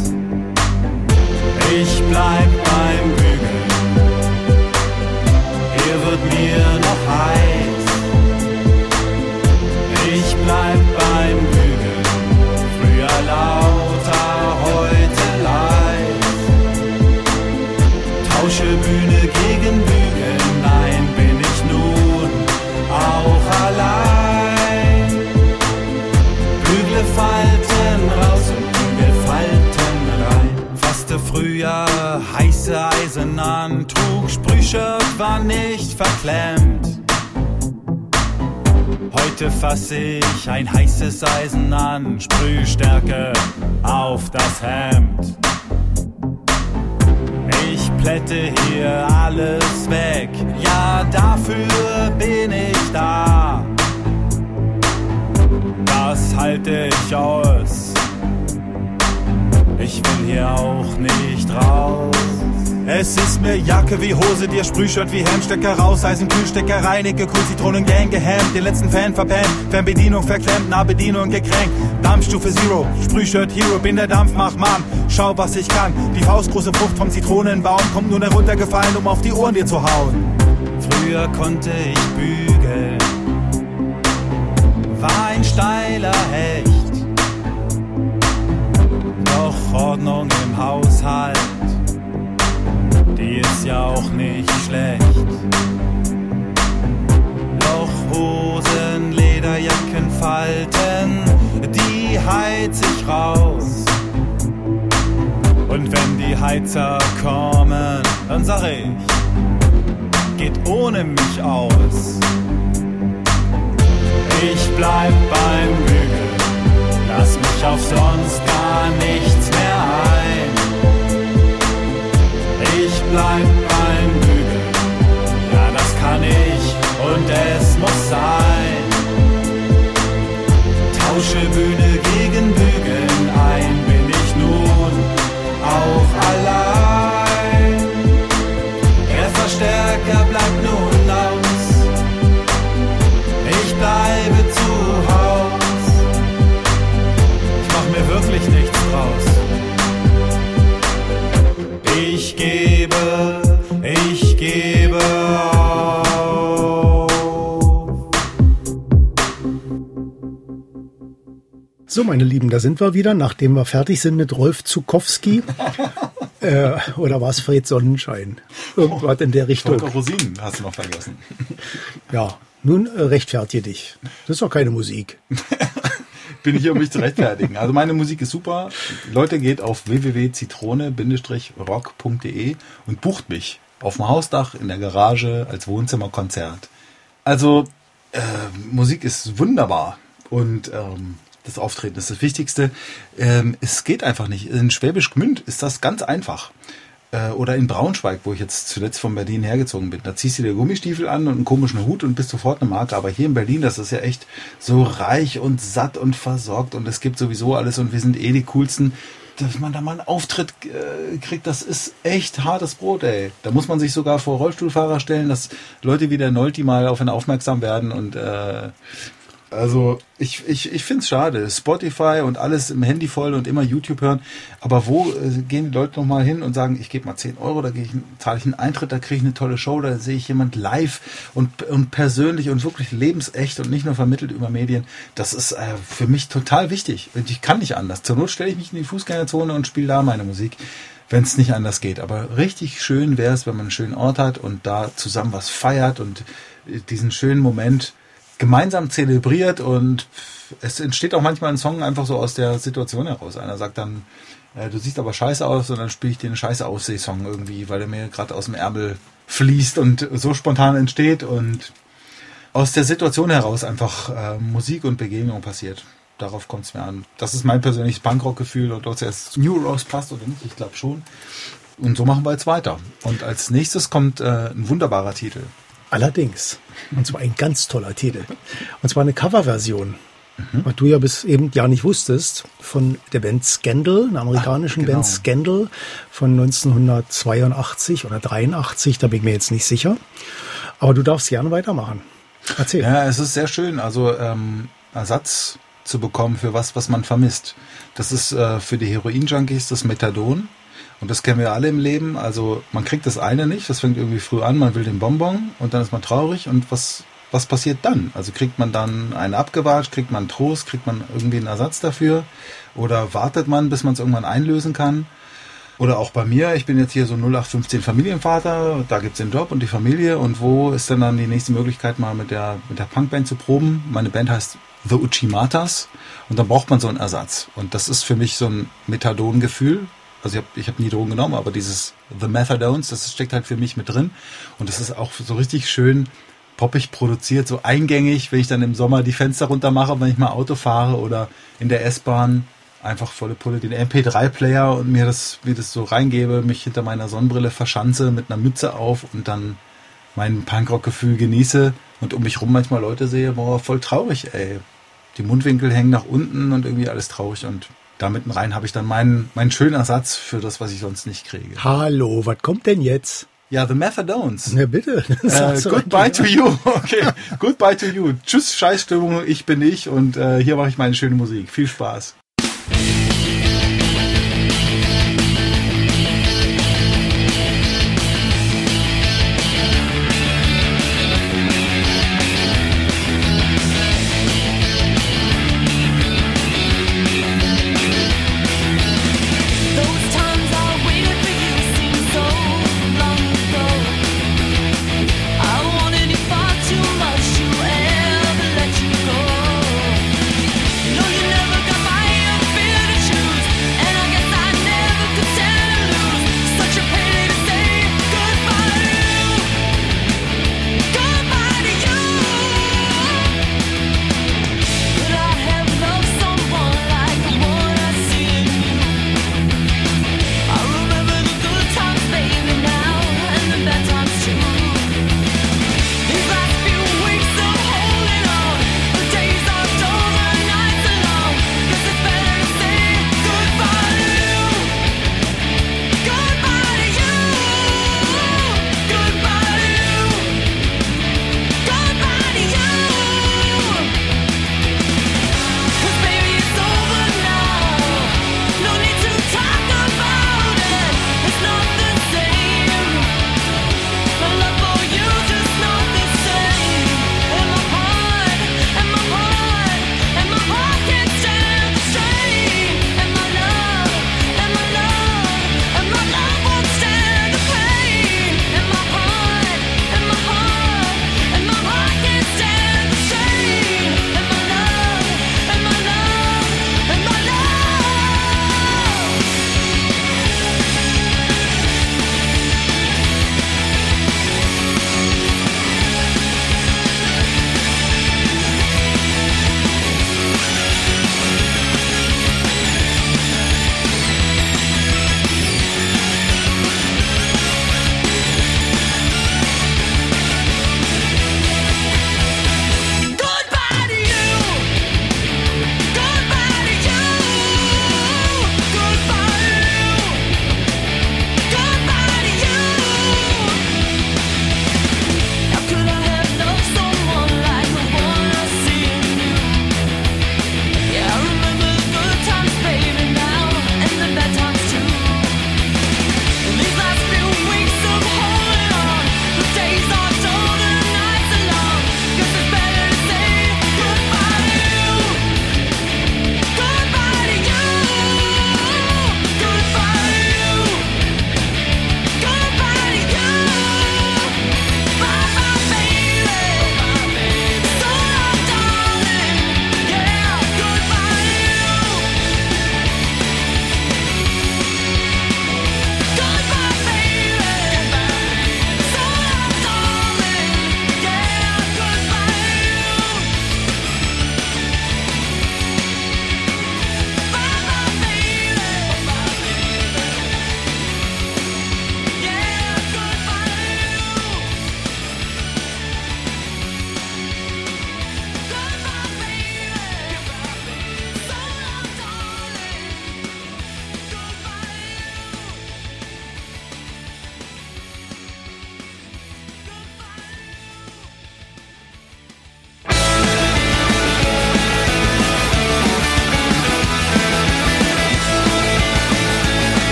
Ich bleib beim Bügeln, hier wird mir noch heiß. Ich bleib beim Bügeln, früher lauter, heute leis. Tausche Bühne gegen Bügeln, nein, bin ich nun auch allein. Bügle Falten raus und Bügel Falten rein. Faste Frühjahr, heiße Eisen an, trug Sprühshirt, war nicht verklemmt. Heute Heute fass ich ein heißes Eisen an, Sprühstärke auf das Hemd. Ich plätte hier alles weg, ja, dafür bin ich da. Das halte ich aus, ich will hier auch nicht raus. Es ist mir Jacke wie Hose, dir Sprühshirt wie Hemdstecker raus, Eisen, Kühlstecker, Reinige, Cool, Zitronen, Gang, gehemmt, den letzten Fan verpennt, Fernbedienung verklemmt, Nahbedienung gekränkt, Dampfstufe Zero, Sprühshirt Hero, bin der Dampfmachmann, schau was ich kann, die faustgroße Frucht vom Zitronenbaum kommt nur heruntergefallen, um auf die Ohren dir zu hauen. Früher konnte ich bügeln, war ein steiler Hecht, doch Ordnung im Haushalt, die ist ja auch nicht schlecht. Lochhosen, Lederjacken, Falten, die heiz ich raus. Und wenn die Heizer kommen, dann sag ich, geht ohne mich aus. Ich bleib beim Bügeln, lass mich auf sonst gar nichts mehr ein. Ich bleib beim Bügeln, ja das kann ich und es muss sein. Tausche Bühne gegen Bügeln ein, bin ich nun auch allein. Der Verstärker bleibt nun aus, ich bleibe zu Haus. Ich mach mir wirklich nichts draus. Ich gebe, ich gebe auf. So, meine Lieben, da sind wir wieder, nachdem wir fertig sind mit Rolf Zukowski. äh, oder war es Fred Sonnenschein? Irgendwas in der Richtung. Volker Rosinen hast du noch vergessen. Ja, nun äh, rechtfertige dich. Das ist doch keine Musik. Bin ich hier, um mich zu rechtfertigen. Also meine Musik ist super. Leute, geht auf w w w punkt zitrone rock punkt d e und bucht mich auf dem Hausdach, in der Garage, als Wohnzimmerkonzert. Also äh, Musik ist wunderbar und ähm, das Auftreten ist das Wichtigste. Ähm, es geht einfach nicht. In Schwäbisch Gmünd ist das ganz einfach. Äh, oder in Braunschweig, wo ich jetzt zuletzt von Berlin hergezogen bin. Da ziehst du dir Gummistiefel an und einen komischen Hut und bist sofort eine Marke. Aber hier in Berlin, das ist ja echt so reich und satt und versorgt und es gibt sowieso alles und wir sind eh die Coolsten. Dass man da mal einen Auftritt äh, kriegt, das ist echt hartes Brot, ey. Da muss man sich sogar vor Rollstuhlfahrer stellen, dass Leute wie der Nolti mal auf einen aufmerksam werden und äh, also ich, ich, ich finde es schade. Spotify und alles im Handy voll und immer YouTube hören. Aber wo äh, gehen die Leute nochmal hin und sagen, ich gebe mal zehn Euro, da ich, zahle ich einen Eintritt, da kriege ich eine tolle Show, da sehe ich jemand live und, und persönlich und wirklich lebensecht und nicht nur vermittelt über Medien. Das ist äh, für mich total wichtig. Und ich kann nicht anders. Zur Not stelle ich mich in die Fußgängerzone und spiele da meine Musik, wenn es nicht anders geht. Aber richtig schön wäre es, wenn man einen schönen Ort hat und da zusammen was feiert und diesen schönen Moment gemeinsam zelebriert und es entsteht auch manchmal ein Song einfach so aus der Situation heraus. Einer sagt dann, äh, du siehst aber scheiße aus und dann spiele ich dir einen scheiße Ausseh-Song irgendwie, weil er mir gerade aus dem Ärmel fließt und so spontan entsteht und aus der Situation heraus einfach äh, Musik und Begegnung passiert. Darauf kommt es mir an. Das ist mein persönliches Punkrock-Gefühl und ob es jetzt New Rose passt oder nicht, ich glaube schon. Und so machen wir jetzt weiter. Und als nächstes kommt äh, ein wunderbarer Titel. Allerdings. Und zwar ein ganz toller Titel. Und zwar eine Coverversion, mhm. was du ja bis eben ja nicht wusstest, von der Band Scandal, einer amerikanischen Ach, genau. Band Scandal von neunzehnhundertzweiundachtzig oder dreiundachtzig, da bin ich mir jetzt nicht sicher. Aber du darfst gerne weitermachen. Erzähl. Ja, es ist sehr schön, also ähm, Ersatz zu bekommen für was, was man vermisst. Das ist äh, für die Heroin-Junkies das Methadon. Und das kennen wir alle im Leben. Also man kriegt das eine nicht, das fängt irgendwie früh an, man will den Bonbon und dann ist man traurig. Und was, was passiert dann? Also kriegt man dann einen abgewatscht, kriegt man Trost, kriegt man irgendwie einen Ersatz dafür? Oder wartet man, bis man es irgendwann einlösen kann? Oder auch bei mir, ich bin jetzt hier so null acht fünfzehn Familienvater, da gibt's den Job und die Familie. Und wo ist denn dann die nächste Möglichkeit, mal mit der, mit der Punkband zu proben? Meine Band heißt The Uchimatas und dann braucht man so einen Ersatz. Und das ist für mich so ein Methadon-Gefühl. Also ich habe ich hab nie Drogen genommen, aber dieses The Methadones, das steckt halt für mich mit drin. Und das ist auch so richtig schön poppig produziert, so eingängig, wenn ich dann im Sommer die Fenster runter mache, wenn ich mal Auto fahre oder in der S-Bahn. Einfach volle Pulle den M P drei Player und mir das, wie das so reingebe, mich hinter meiner Sonnenbrille verschanze mit einer Mütze auf und dann mein Punkrock-Gefühl genieße und um mich rum manchmal Leute sehe, boah, voll traurig, ey. Die Mundwinkel hängen nach unten und irgendwie alles traurig und da mitten rein habe ich dann meinen, meinen schönen Ersatz für das, was ich sonst nicht kriege. Hallo, was kommt denn jetzt? Ja, The Methadones. Na bitte. Äh, goodbye to you. Okay, goodbye to you. Tschüss, Scheißstimmung, ich bin ich und äh, hier mache ich meine schöne Musik. Viel Spaß. No, you never got my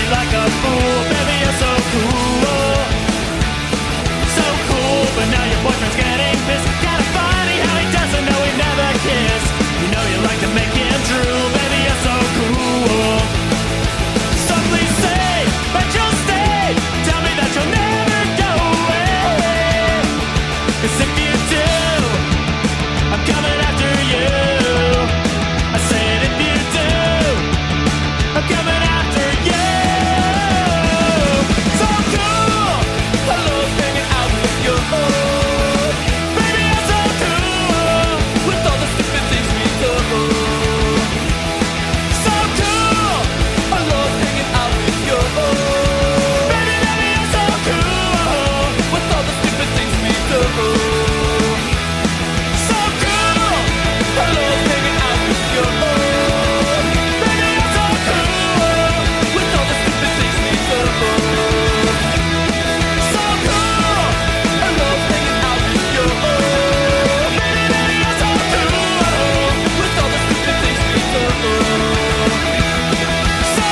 you like a fool, baby, you're so cool. So cool, but now your boyfriend's getting pissed. Kinda funny how he doesn't know we never kissed. You know you like to make him true, baby, you're so cool. So please say that you'll stay. Tell me that you'll never go away. 'Cause if you do, I'm coming after you. I said if you do, I'm coming after you. So cool, I love hanging out with you. Baby, you're so cool, with all the stupid things we do. So cool, I love hanging out with you. Baby, baby, you're so cool, with all the stupid things we do. So cool, I love hanging out with you. Baby, you're so cool, with all the stupid things we do. So cool, I love hanging out with you. Baby, baby, you're so cool, with all the stupid things we do. So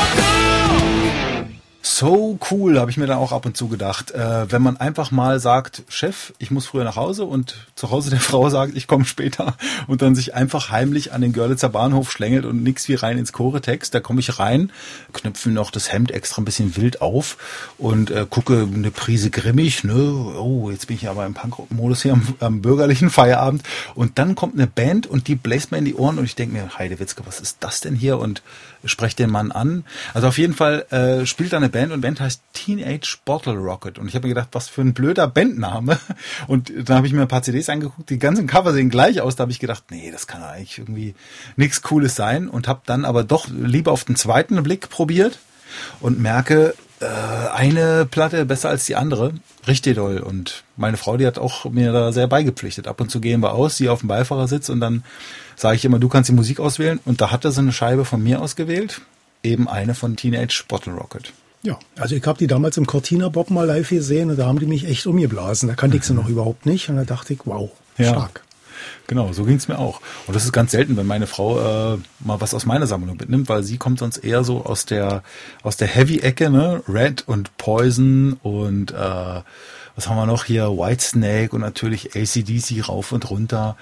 cool. So cool, habe ich mir dann auch ab und zu gedacht. Äh, wenn man einfach mal sagt, Chef, ich muss früher nach Hause und zu Hause der Frau sagt, ich komme später und dann sich einfach heimlich an den Görlitzer Bahnhof schlängelt und nix wie rein ins Choretext. Da komme ich rein, knöpfe noch das Hemd extra ein bisschen wild auf und äh, gucke eine Prise grimmig. Ne? Oh, jetzt bin ich aber im Punk-Modus hier am, am bürgerlichen Feierabend. Und dann kommt eine Band und die bläst mir in die Ohren und ich denke mir, Heidewitzke, was ist das denn hier? Und spreche den Mann an. Also auf jeden Fall äh, spielt da eine Band und Band heißt Teenage Bottle Rocket. Und ich habe mir gedacht, was für ein blöder Bandname. Und dann habe ich mir ein paar C Ds angeguckt, die ganzen Cover sehen gleich aus. Da habe ich gedacht, nee, das kann eigentlich irgendwie nichts Cooles sein. Und habe dann aber doch lieber auf den zweiten Blick probiert und merke, äh, eine Platte besser als die andere. Richtig doll. Und meine Frau, die hat auch mir da sehr beigepflichtet. Ab und zu gehen wir aus, sie auf dem Beifahrersitz und dann sage ich immer, du kannst die Musik auswählen. Und da hat er so eine Scheibe von mir ausgewählt. Eben eine von Teenage Bottle Rocket. Ja, also ich habe die damals im Cortina Bob mal live gesehen und da haben die mich echt umgeblasen. Da kannte ich sie noch überhaupt nicht und da dachte ich, wow, Ja. stark. Genau, so ging's mir auch. Und das ist ganz selten, wenn meine Frau äh, mal was aus meiner Sammlung mitnimmt, weil sie kommt sonst eher so aus der aus der Heavy-Ecke, ne? Red und Poison und äh, was haben wir noch hier? Whitesnake und natürlich A C D C rauf und runter.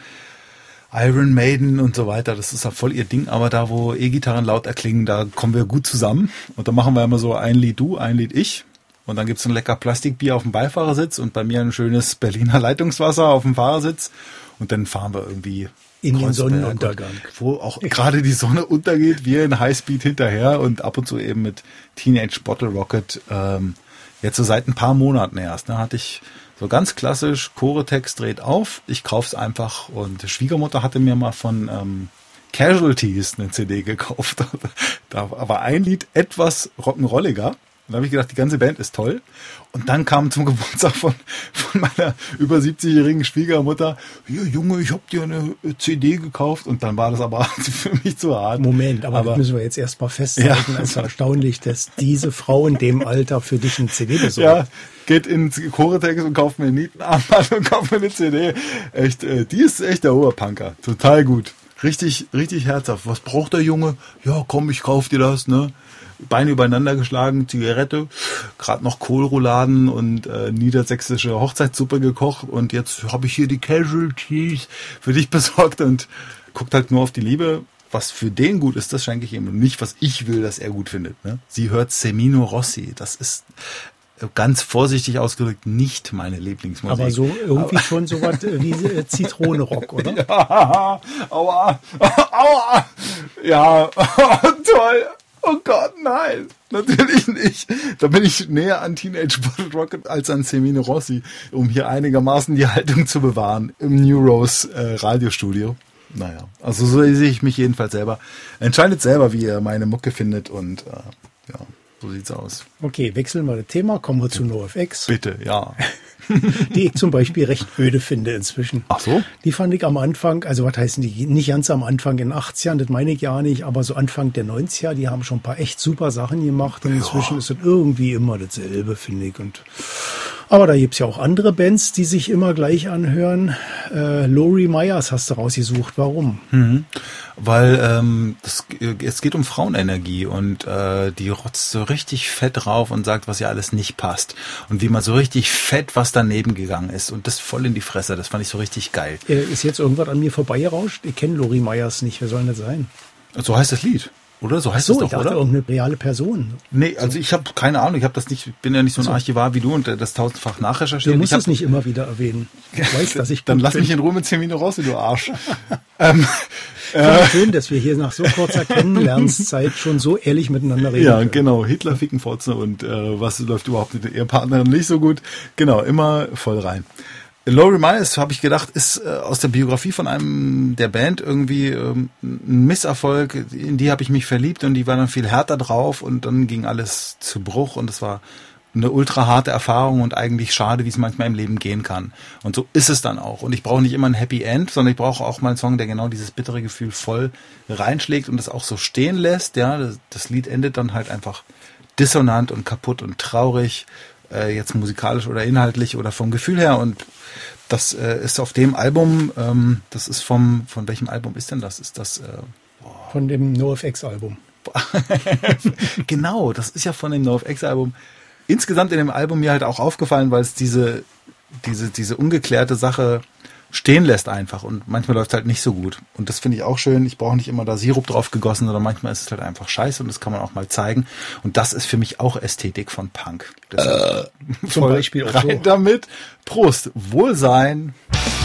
Iron Maiden und so weiter, das ist ja voll ihr Ding, aber da, wo E-Gitarren laut erklingen, da kommen wir gut zusammen. Und da machen wir immer so ein Lied du, ein Lied ich. Und dann gibt's ein lecker Plastikbier auf dem Beifahrersitz und bei mir ein schönes Berliner Leitungswasser auf dem Fahrersitz. Und dann fahren wir irgendwie In den Kreuzberg, Sonnenuntergang. wo auch gerade die Sonne untergeht, wir in Highspeed hinterher und ab und zu eben mit Teenage Bottle Rocket. Ähm, jetzt so seit ein paar Monaten erst, ne, hatte ich so ganz klassisch, Choretext dreht auf, ich kauf's einfach und Schwiegermutter hatte mir mal von ähm, Casualties eine C D gekauft. Da war ein Lied etwas rock'n'rolliger. Und da habe ich gedacht, die ganze Band ist toll. Und dann kam zum Geburtstag von, von meiner über siebzigjährigen Schwiegermutter, hier Junge, ich hab dir eine C D gekauft. Und dann war das aber für mich zu hart. Moment, aber, aber das müssen wir jetzt erstmal festhalten. Ja. Es ist erstaunlich, dass diese Frau in dem Alter für dich eine C D besorgt. Ja, geht ins Choretext und kauft mir einen Nietenarmband und kauft mir eine C D. Echt, äh, die ist echt der Oberpunker. Total gut. Richtig, richtig herzhaft. Was braucht der Junge? Ja, komm, ich kauf dir das, ne? Beine übereinander geschlagen, Zigarette, gerade noch Kohlrouladen und äh, niedersächsische Hochzeitssuppe gekocht und jetzt habe ich hier die Casualties für dich besorgt und guckt halt nur auf die Liebe. Was für den gut ist, das schenke ich ihm und nicht, was ich will, dass er gut findet. Ne? Sie hört Semino Rossi, das ist ganz vorsichtig ausgedrückt nicht meine Lieblingsmusik. Aber so irgendwie aber schon so was wie äh, Zitrone-Rock, oder? Ja, aua, aua, ja, toll. Oh Gott, nein, natürlich nicht. Da bin ich näher an Teenage Bottle Rocket als an Semino Rossi, um hier einigermaßen die Haltung zu bewahren im New Rose äh, Radiostudio. Naja, also so sehe ich mich jedenfalls selber. Entscheidet selber, wie ihr meine Mucke findet und äh, ja, so sieht's aus. Okay, wechseln wir das Thema, kommen wir zu NoFX. Bitte, ja. Die ich zum Beispiel recht öde finde inzwischen. Ach so? Die fand ich am Anfang, also was heißen die, nicht ganz am Anfang in den achtzigern, das meine ich ja nicht, aber so Anfang der neunziger, die haben schon ein paar echt super Sachen gemacht und inzwischen ja. ist das irgendwie immer dasselbe, finde ich. Und Aber da gibt's ja auch andere Bands, die sich immer gleich anhören. Äh, Lori Meyers hast du rausgesucht. Warum? Mhm. Weil ähm, das, es geht um Frauenenergie und äh, die rotzt so richtig fett drauf und sagt, was ja alles nicht passt. Und wie man so richtig fett was daneben gegangen ist. Und das voll in die Fresse. Das fand ich so richtig geil. Äh, ist jetzt irgendwas an mir vorbeigerauscht? Ich kenne Lori Meyers nicht. Wer soll denn das sein? So heißt das Lied. Oder? So heißt so, es doch, ich dachte, oder? irgendeine reale Person. Nee, also ich habe keine Ahnung, ich habe das nicht, bin ja nicht so ein so. Archivar wie du und das tausendfach nachrecherchiert. Du musst ich hab, es nicht immer wieder erwähnen. Ich weiß, dass ich Dann gut lass bin. mich in Ruhe mit zehn Minuten raus, du Arsch. ähm, äh, schön, dass wir hier nach so kurzer Kennenlernszeit schon so ehrlich miteinander reden Ja, können. genau. Hitler, Ficken, Fotze und äh, was läuft überhaupt mit der Ehepartnerin nicht so gut. Genau, immer voll rein. Lori Meyers, habe ich gedacht, ist äh, aus der Biografie von einem der Band irgendwie ähm, ein Misserfolg. In die habe ich mich verliebt und die war dann viel härter drauf und dann ging alles zu Bruch und es war eine ultra harte Erfahrung und eigentlich schade, wie es manchmal im Leben gehen kann. Und so ist es dann auch. Und ich brauche nicht immer ein Happy End, sondern ich brauche auch mal einen Song, der genau dieses bittere Gefühl voll reinschlägt und es auch so stehen lässt. Ja, das, das Lied endet dann halt einfach dissonant und kaputt und traurig, äh, jetzt musikalisch oder inhaltlich oder vom Gefühl her. Und das äh, ist auf dem Album, ähm, das ist vom, von welchem Album ist denn das? Ist das äh, von dem NoFX-Album. Genau, das ist ja von dem NoFX-Album. Insgesamt in dem Album mir halt auch aufgefallen, weil es diese, diese, diese ungeklärte Sache stehen lässt einfach und manchmal läuft es halt nicht so gut. Und das finde ich auch schön. Ich brauche nicht immer da Sirup drauf gegossen, sondern manchmal ist es halt einfach scheiße und das kann man auch mal zeigen. Und das ist für mich auch Ästhetik von Punk. Äh, zum Beispiel auch rein so. damit. Prost, Wohlsein.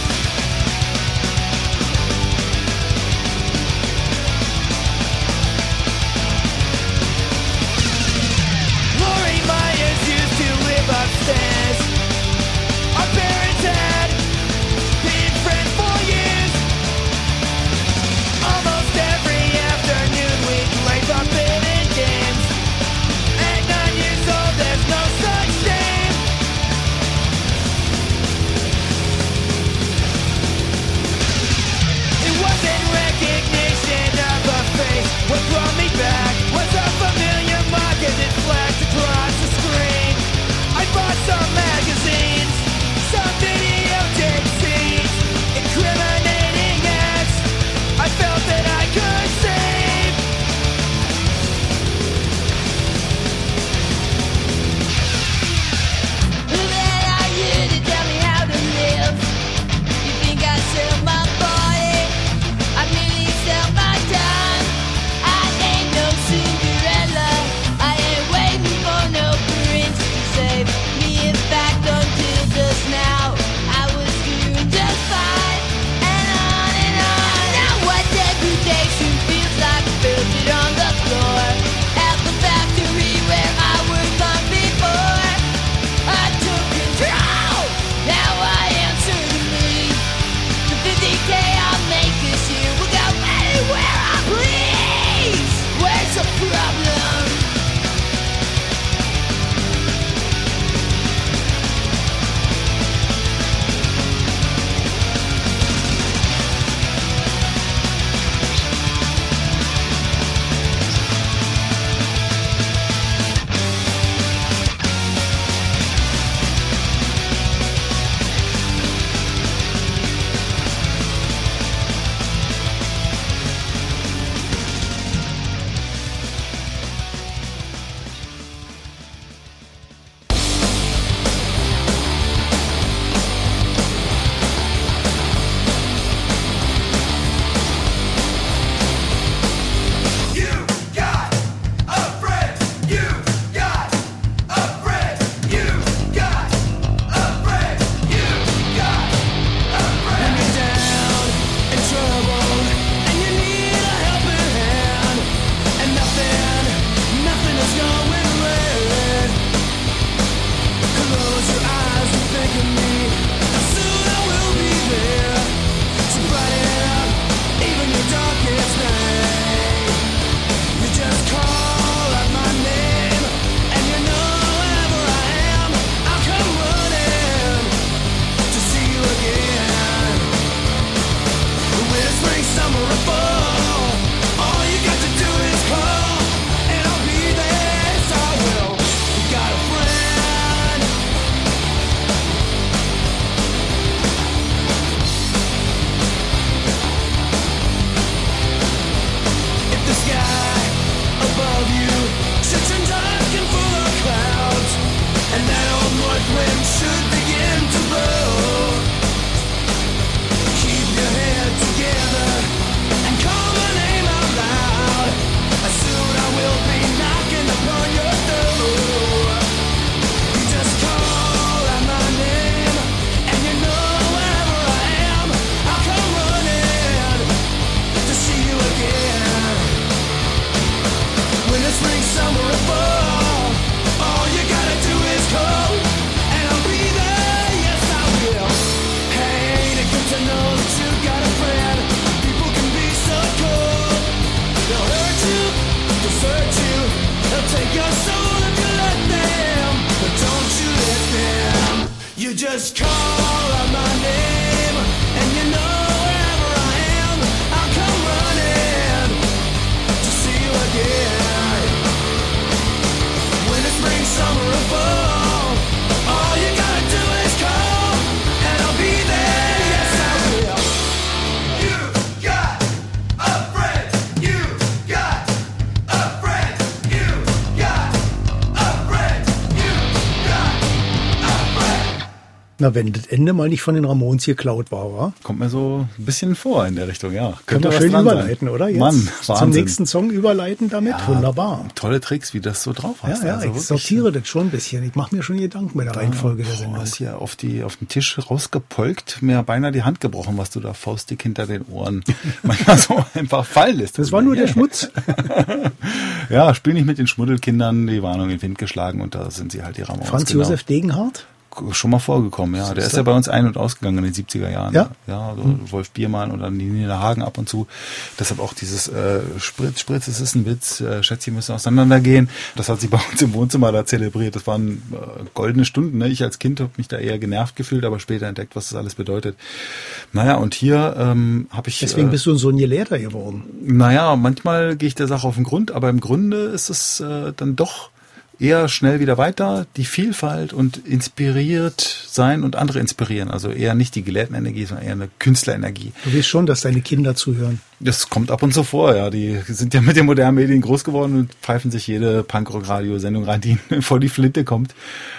Lori Meyers used to live upstairs. Our parents had been friends for years. Almost every afternoon we'd play forbidden games. At nine years old, there's no such shame. It wasn't recognition of a face. What brought me back was a familiar mark as it flashed across the screen. I bought some magazines, some videotape scenes, incriminating acts I felt that I could save. Who the hell are you to tell me how to live? You think I sell my body? I merely sell my time. I ain't no Cinderella. I ain't waiting for no prince to save me. In fact, until just now, I was doing just fine. And on and on. Now what degradation feels like, I felt it on the floor at the factory where I worked on before. I took control. Now I answer to me. The fifty K I'll make this year will go anywhere I please. Where's the problem? You got a friend. You got a friend. You got a friend. You got a friend. When you're down and troubled and you need a helping hand and nothing, nothing is going right. Close your eyes and think of me. And soon I will be there to brighten up even your darkest night. You just call out my name and you know wherever I am, I'll come running to see you again. Winter, spring, summer, or fall, all you got to do is call, and I'll be there. Yes, I will. You got a friend. Na, wenn das Ende mal nicht von den Ramones geklaut war, wa? Kommt mir so ein bisschen vor in der Richtung, ja. Können wir was schön dran überleiten, sein. oder? Jetzt Mann, zum Wahnsinn. nächsten Song überleiten damit? Ja, Wunderbar. Tolle Tricks, wie das so drauf Ja, hast. ja, also ich wirklich, sortiere das schon ein bisschen. Ich mache mir schon Gedanken bei der Reihenfolge der Boah, Sendung. hast hier auf, die, auf den Tisch rausgepolkt, mir beinahe die Hand gebrochen, was du da faustdick hinter den Ohren manchmal so einfach fallen lässt. Das war nur der Schmutz. Ja, spiel nicht mit den Schmuddelkindern, die Warnung in den Wind geschlagen und da sind sie halt die Ramones. Franz genau. Josef Degenhardt? Schon mal vorgekommen, ja. Der ist ja bei uns ein- und ausgegangen in den siebziger Jahren. Ja? Ja, so hm. Wolf Biermann oder Nina Hagen ab und zu. Deshalb auch dieses äh, Spritz, Spritz, es ist ein Witz, äh, Schätzchen müssen auseinandergehen. Das hat sie bei uns im Wohnzimmer da zelebriert. Das waren äh, goldene Stunden. Ne? Ich als Kind habe mich da eher genervt gefühlt, aber später entdeckt, was das alles bedeutet. Naja, und hier ähm, habe ich... Deswegen äh, bist du so ein Gelehrter geworden. Naja, manchmal gehe ich der Sache auf den Grund, aber im Grunde ist es äh, dann doch eher schnell wieder weiter, die Vielfalt und inspiriert sein und andere inspirieren. Also eher nicht die Gelehrtenenergie, sondern eher eine Künstlerenergie. Du weißt schon, dass deine Kinder zuhören. Das kommt ab und zu vor, ja. Die sind ja mit den modernen Medien groß geworden und pfeifen sich jede Punkrock-Radio-Sendung rein, die vor die Flinte kommt.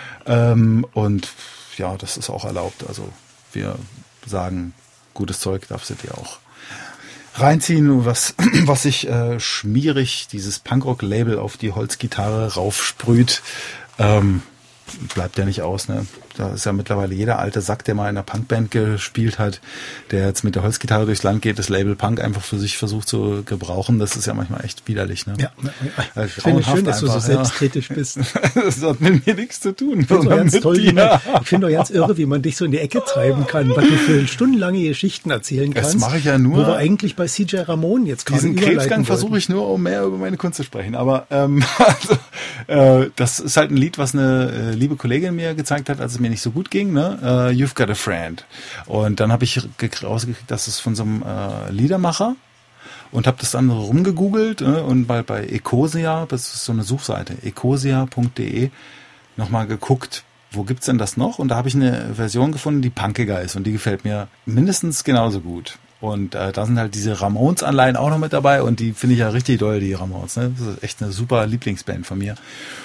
Ähm, und ja, das ist auch erlaubt. Also wir sagen, gutes Zeug darf sie dir auch reinziehen, was, was sich äh, schmierig dieses Punkrock-Label auf die Holzgitarre raufsprüht, ähm, bleibt ja nicht aus, ne? Da ist ja mittlerweile jeder alte Sack, der mal in einer Punkband gespielt hat, der jetzt mit der Holzgitarre durchs Land geht, das Label Punk einfach für sich versucht zu gebrauchen. Das ist ja manchmal echt widerlich, ne? Ja, äh, ich finde es schön, dass du so einfach, selbstkritisch ja. bist. Das hat mit mir nichts zu tun. Ich finde doch ganz toll, wie man, dir. ich finde doch ganz irre, wie man dich so in die Ecke treiben kann, was du für stundenlange Geschichten erzählen kannst. Das mache ich ja nur. Wo wir eigentlich bei C J Ramon jetzt gerade Diesen überleiten Krebsgang versuche ich nur, um mehr über meine Kunst zu sprechen. Aber ähm, also, äh, das ist halt ein Lied, was eine äh, liebe Kollegin mir gezeigt hat, als es mir nicht so gut ging, ne? Uh, You've Got a Friend. Und dann habe ich rausgekriegt, dass es von so einem äh, Liedermacher, und habe das dann rumgegoogelt äh, und bei, bei Ecosia, das ist so eine Suchseite, ecosia punkt de, nochmal geguckt, wo gibt's denn das noch? Und da habe ich eine Version gefunden, die punkiger ist und die gefällt mir mindestens genauso gut. Und äh, da sind halt diese Ramones-Anleihen auch noch mit dabei und die finde ich ja richtig doll, die Ramones. Ne? Das ist echt eine super Lieblingsband von mir.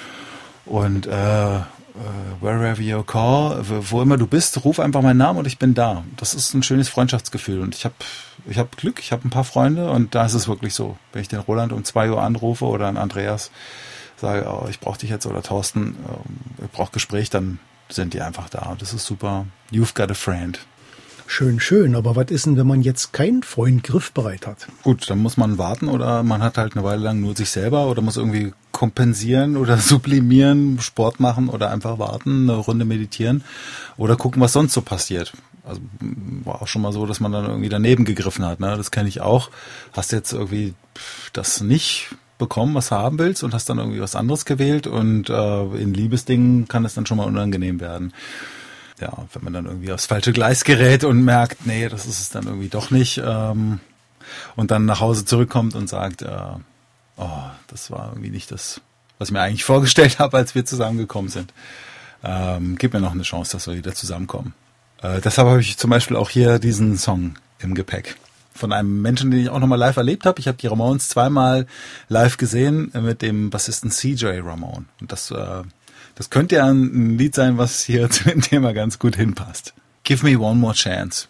Und äh, Uh, wherever you call, wo immer du bist, ruf einfach meinen Namen und ich bin da. Das ist ein schönes Freundschaftsgefühl und ich habe ich hab Glück, ich habe ein paar Freunde und da ist es wirklich so. Wenn ich den Roland um zwei Uhr anrufe oder einen Andreas, sage, oh, ich brauche dich jetzt oder Thorsten, ich brauche Gespräch, dann sind die einfach da und das ist super. You've got a friend. Schön, schön. Aber was ist denn, wenn man jetzt keinen Freund griffbereit hat? Gut, dann muss man warten oder man hat halt eine Weile lang nur sich selber oder muss irgendwie kompensieren oder sublimieren, Sport machen oder einfach warten, eine Runde meditieren oder gucken, was sonst so passiert. Also war auch schon mal so, dass man dann irgendwie daneben gegriffen hat. Ne? Das kenne ich auch. Hast jetzt irgendwie das nicht bekommen, was du haben willst und hast dann irgendwie was anderes gewählt und äh, in Liebesdingen kann es dann schon mal unangenehm werden. Ja, wenn man dann irgendwie aufs falsche Gleis gerät und merkt, nee, das ist es dann irgendwie doch nicht ähm, und dann nach Hause zurückkommt und sagt, äh, oh, das war irgendwie nicht das, was ich mir eigentlich vorgestellt habe, als wir zusammengekommen sind. Ähm, gib mir noch eine Chance, dass wir wieder zusammenkommen. Äh, deshalb habe ich zum Beispiel auch hier diesen Song im Gepäck. Von einem Menschen, den ich auch nochmal live erlebt habe. Ich habe die Ramones zweimal live gesehen mit dem Bassisten C J Ramone. Und das äh, Das könnte ja ein Lied sein, was hier zu dem Thema ganz gut hinpasst. Give me one more chance.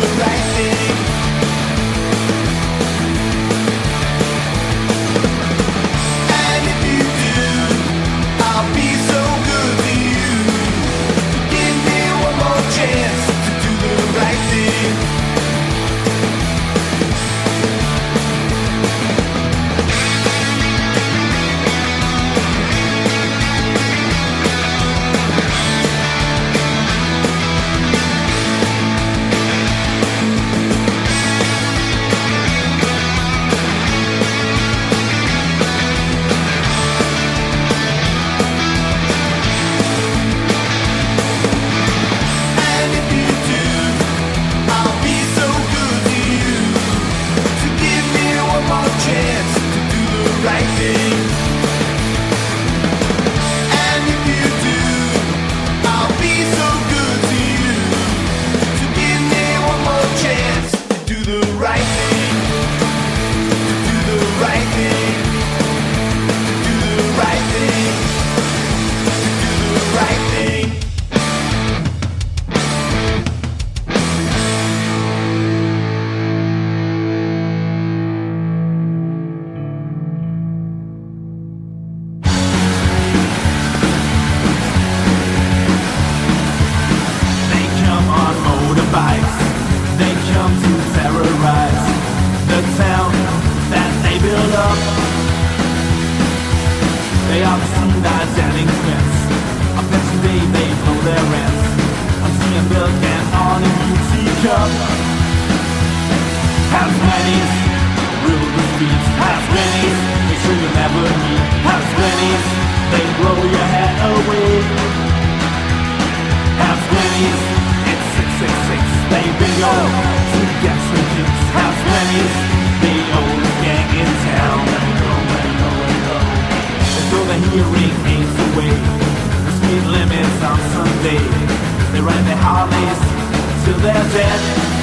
Chance. They are the sunrise delinquents. On Pension Day they blow their rents. I'm seeing milk and on a beauty cup. House grannies rule the streets. House grannies, make sure you never meet. House grannies, they blow your head away. House grannies, it's six six six. They bingo to get some kicks. House grannies, the oldest gang in town. Until the hearing aids away, the speed limits on Sunday. They ride their Harleys till they're dead.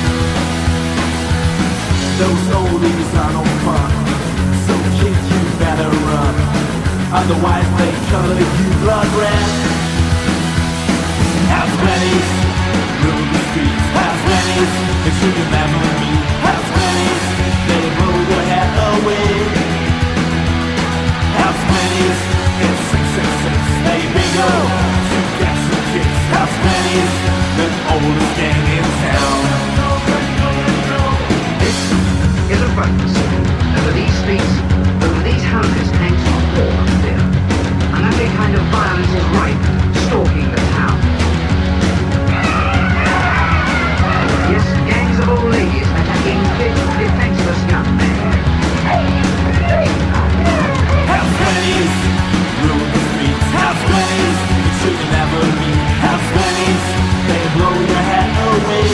Those oldies are no fun, so kid, you better run. Otherwise they color you blood red. House grannies rule the streets. House grannies, make sure you never meet. House grannies, they blow your head away. House grannies, it's six six six. They bingo to get some kicks. House grannies, the oldest gang in town. This is a focus. Over these streets, over these houses hangs a war of fear. And every kind of violence is ripe, stalking the town. Yes, gangs of old ladies attacking big, defenseless young men. House grannies rule the streets. House grannies, you should never meet. House grannies, they blow your head away.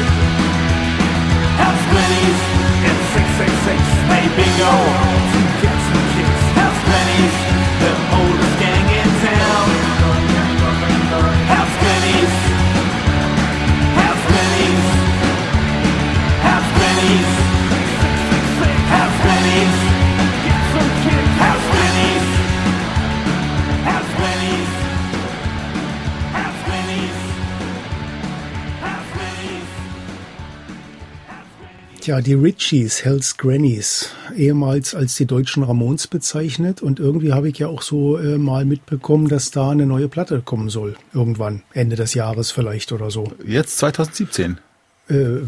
House grannies, it's six six six. They bingo to get some kicks. House grannies, the oldest gang in town. House grannies, house grannies, house grannies, house grannies, get some kicks. House grannies, house grannies, house grannies, house grannies. Tja, die Ritchies, Hell's Grannies, ehemals als die deutschen Ramones bezeichnet, und irgendwie habe ich ja auch so äh, mal mitbekommen, dass da eine neue Platte kommen soll. Irgendwann, Ende des Jahres vielleicht oder so. Jetzt zwanzig siebzehn. Äh,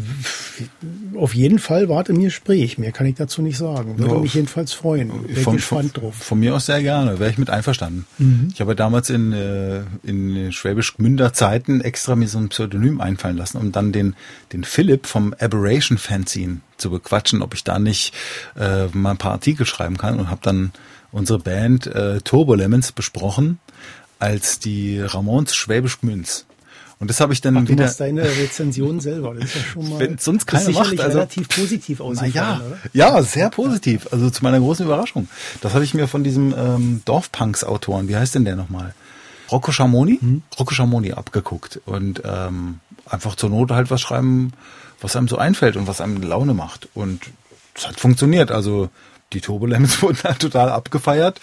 auf jeden Fall wart im Gespräch. Mehr kann ich dazu nicht sagen. Würde Ja, mich jedenfalls freuen. Bin Von, gespannt von, drauf. von mir aus sehr gerne, wäre ich mit einverstanden. Mhm. Ich habe damals in, äh, in Schwäbisch-Gmünder Zeiten extra mir so ein Pseudonym einfallen lassen, um dann den, den Philipp vom Aberration Fanzine zu bequatschen, ob ich da nicht äh, mal ein paar Artikel schreiben kann, und habe dann unsere Band äh, Turbo Lemons besprochen als die Ramones Schwäbisch-Gmünz. Und das habe ich dann Ach, du wieder. machst deine Rezension selber. Das ist ja schon mal. Wenn sonst das ist keiner macht, sicherlich also relativ positiv ausgefallen, ja, oder? ja, sehr positiv. Also zu meiner großen Überraschung. Das habe ich mir von diesem ähm, Dorfpunks-Autoren, wie heißt denn der nochmal? Rocco Schamoni? Hm? Rocco Schamoni abgeguckt. Und ähm, einfach zur Not halt was schreiben, was einem so einfällt und was einem Laune macht. Und es hat funktioniert. Also die Turbo Lemons wurden halt total abgefeiert.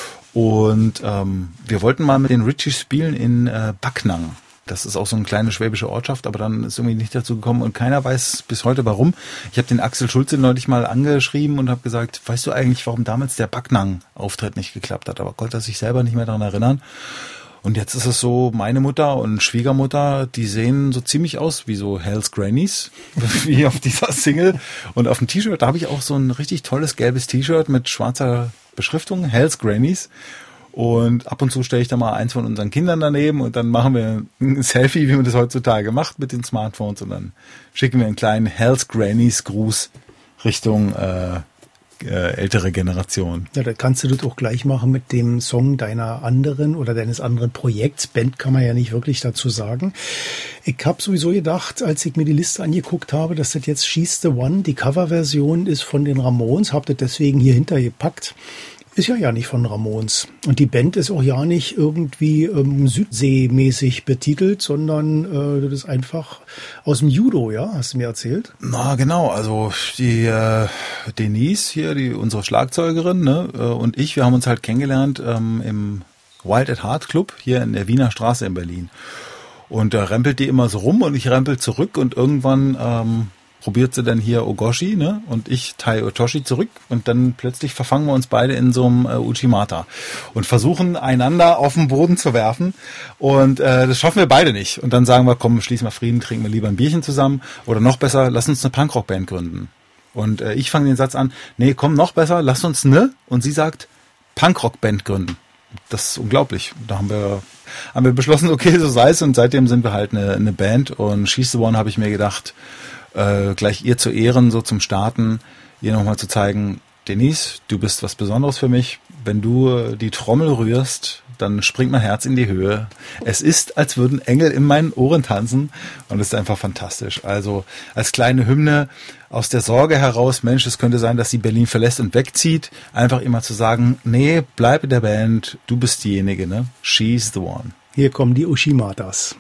Und ähm, wir wollten mal mit den Ritchies spielen in äh, Backnang. Das ist auch so eine kleine schwäbische Ortschaft, aber dann ist irgendwie nicht dazu gekommen und keiner weiß bis heute warum. Ich habe den Axel Schulze neulich mal angeschrieben und habe gesagt, weißt du eigentlich, warum damals der Backnang-Auftritt nicht geklappt hat? Aber konnte er sich selber nicht mehr daran erinnern. Und jetzt ist es so, meine Mutter und Schwiegermutter, die sehen so ziemlich aus wie so Hell's Grannies, wie auf dieser Single. Und auf dem T-Shirt, da habe ich auch so ein richtig tolles gelbes T-Shirt mit schwarzer Beschriftung, Hell's Grannies. Und ab und zu stelle ich da mal eins von unseren Kindern daneben und dann machen wir ein Selfie, wie man das heutzutage macht mit den Smartphones, und dann schicken wir einen kleinen Hell's Grannies Gruß Richtung äh, äh, ältere Generation. Ja, da kannst du das auch gleich machen mit dem Song deiner anderen oder deines anderen Projekts. Band kann man ja nicht wirklich dazu sagen. Ich habe sowieso gedacht, als ich mir die Liste angeguckt habe, dass das jetzt She's the One, die Coverversion ist von den Ramones, habe das deswegen hier hintergepackt. Ist ja ja nicht von Ramones. Und die Band ist auch ja nicht irgendwie ähm, Südseemäßig betitelt, sondern äh, das ist einfach aus dem Judo, ja? Hast du mir erzählt? Na genau, also die äh, Denise hier, die unsere Schlagzeugerin, ne, äh, und ich, wir haben uns halt kennengelernt ähm, im Wild at Heart Club hier in der Wiener Straße in Berlin. Und da rempelt die immer so rum und ich rempel zurück und irgendwann ähm, probiert sie dann hier Ogoshi, ne? Und ich Tai Otoshi zurück und dann plötzlich verfangen wir uns beide in so einem äh, Uchimata und versuchen einander auf den Boden zu werfen und äh, das schaffen wir beide nicht. Und dann sagen wir, komm, schließen wir Frieden, trinken wir lieber ein Bierchen zusammen oder noch besser, lass uns eine Punkrock-Band gründen. Und äh, ich fange den Satz an, nee, komm, noch besser, lass uns ne? Und sie sagt, Punkrock-Band gründen. das ist unglaublich. Da haben wir, haben wir beschlossen, okay, so sei es, und seitdem sind wir halt eine, eine Band, und She's the One habe ich mir gedacht, äh, gleich ihr zu ehren, so zum Starten, ihr nochmal zu zeigen, Denise, du bist was Besonderes für mich. Wenn du die Trommel rührst, dann springt mein Herz in die Höhe. Es ist, als würden Engel in meinen Ohren tanzen, und es ist einfach fantastisch. Also als kleine Hymne aus der Sorge heraus, Mensch, es könnte sein, dass sie Berlin verlässt und wegzieht, einfach immer zu sagen, nee, bleib in der Band, du bist diejenige, ne? She's the one. Hier kommen die Ushimadas.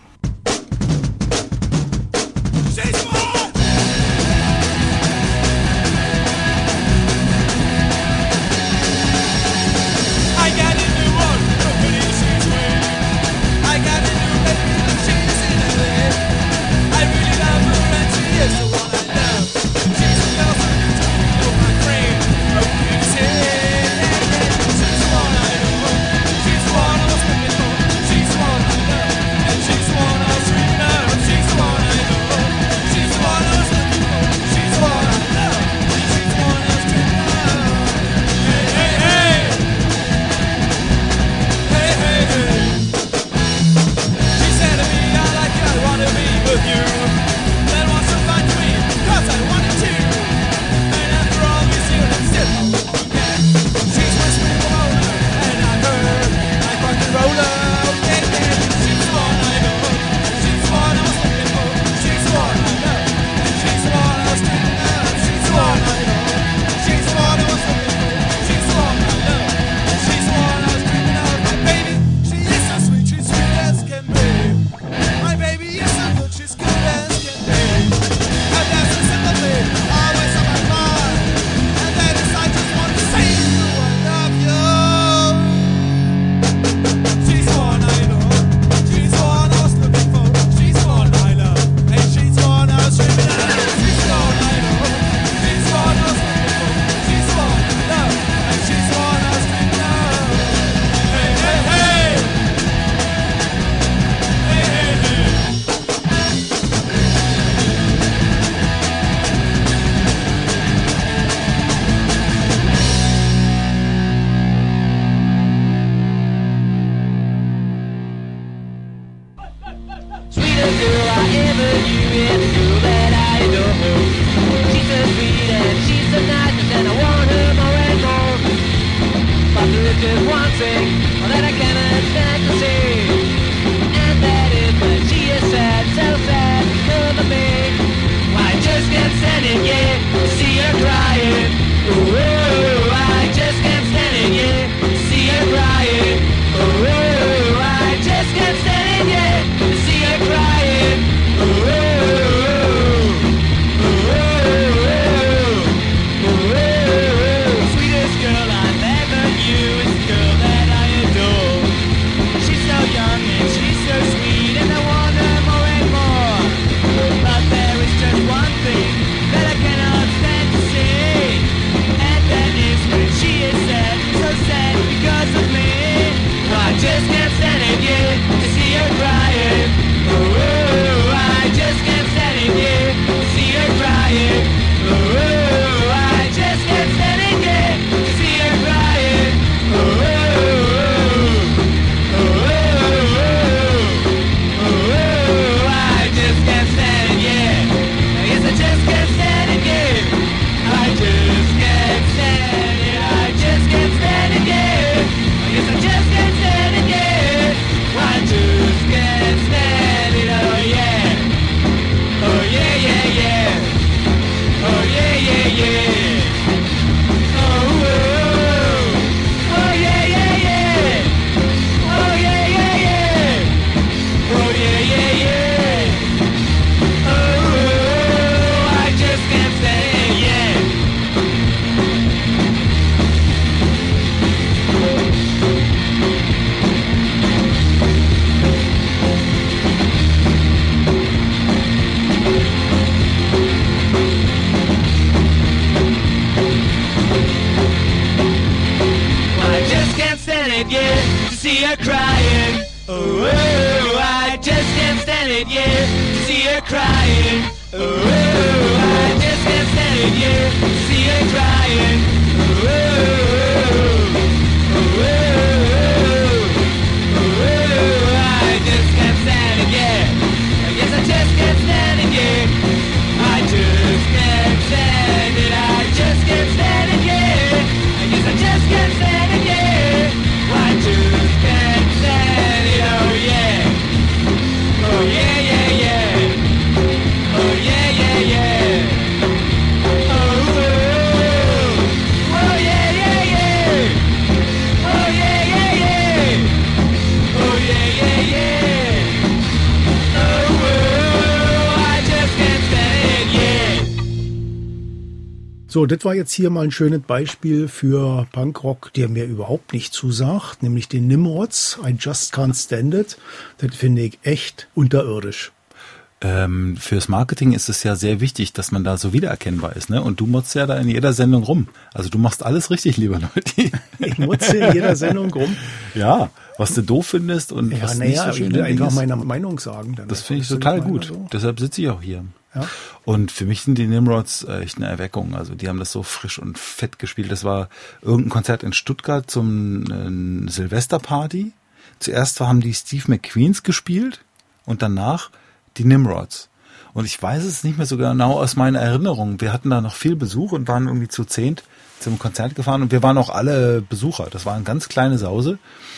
So, das war jetzt hier mal ein schönes Beispiel für Punkrock, der mir überhaupt nicht zusagt, nämlich den Nimrods, I Just Can't Stand It. Das finde ich echt unterirdisch. Ähm, fürs Marketing ist es ja sehr wichtig, dass man da so wiedererkennbar ist, ne? Und du motzt ja da in jeder Sendung rum. Also du machst alles richtig, lieber Leute. Ich motze in jeder Sendung rum. Ja, was du doof findest und Ja, was naja, nicht so ich schön will einfach ist. meine Meinung sagen. Dann Das finde ich ist total meine gut. so. Deshalb sitze ich auch hier. Ja. Und für mich sind die Nimrods echt eine Erweckung. Also die haben das so frisch und fett gespielt. Das war irgendein Konzert in Stuttgart zum äh, Silvesterparty. Zuerst haben die Steve McQueens gespielt und danach die Nimrods. Und ich weiß es nicht mehr so genau aus meiner Erinnerung. Wir hatten da noch viel Besuch und waren irgendwie zu zehnt zum Konzert gefahren. Und wir waren auch alle Besucher. Das war eine ganz kleine Sause.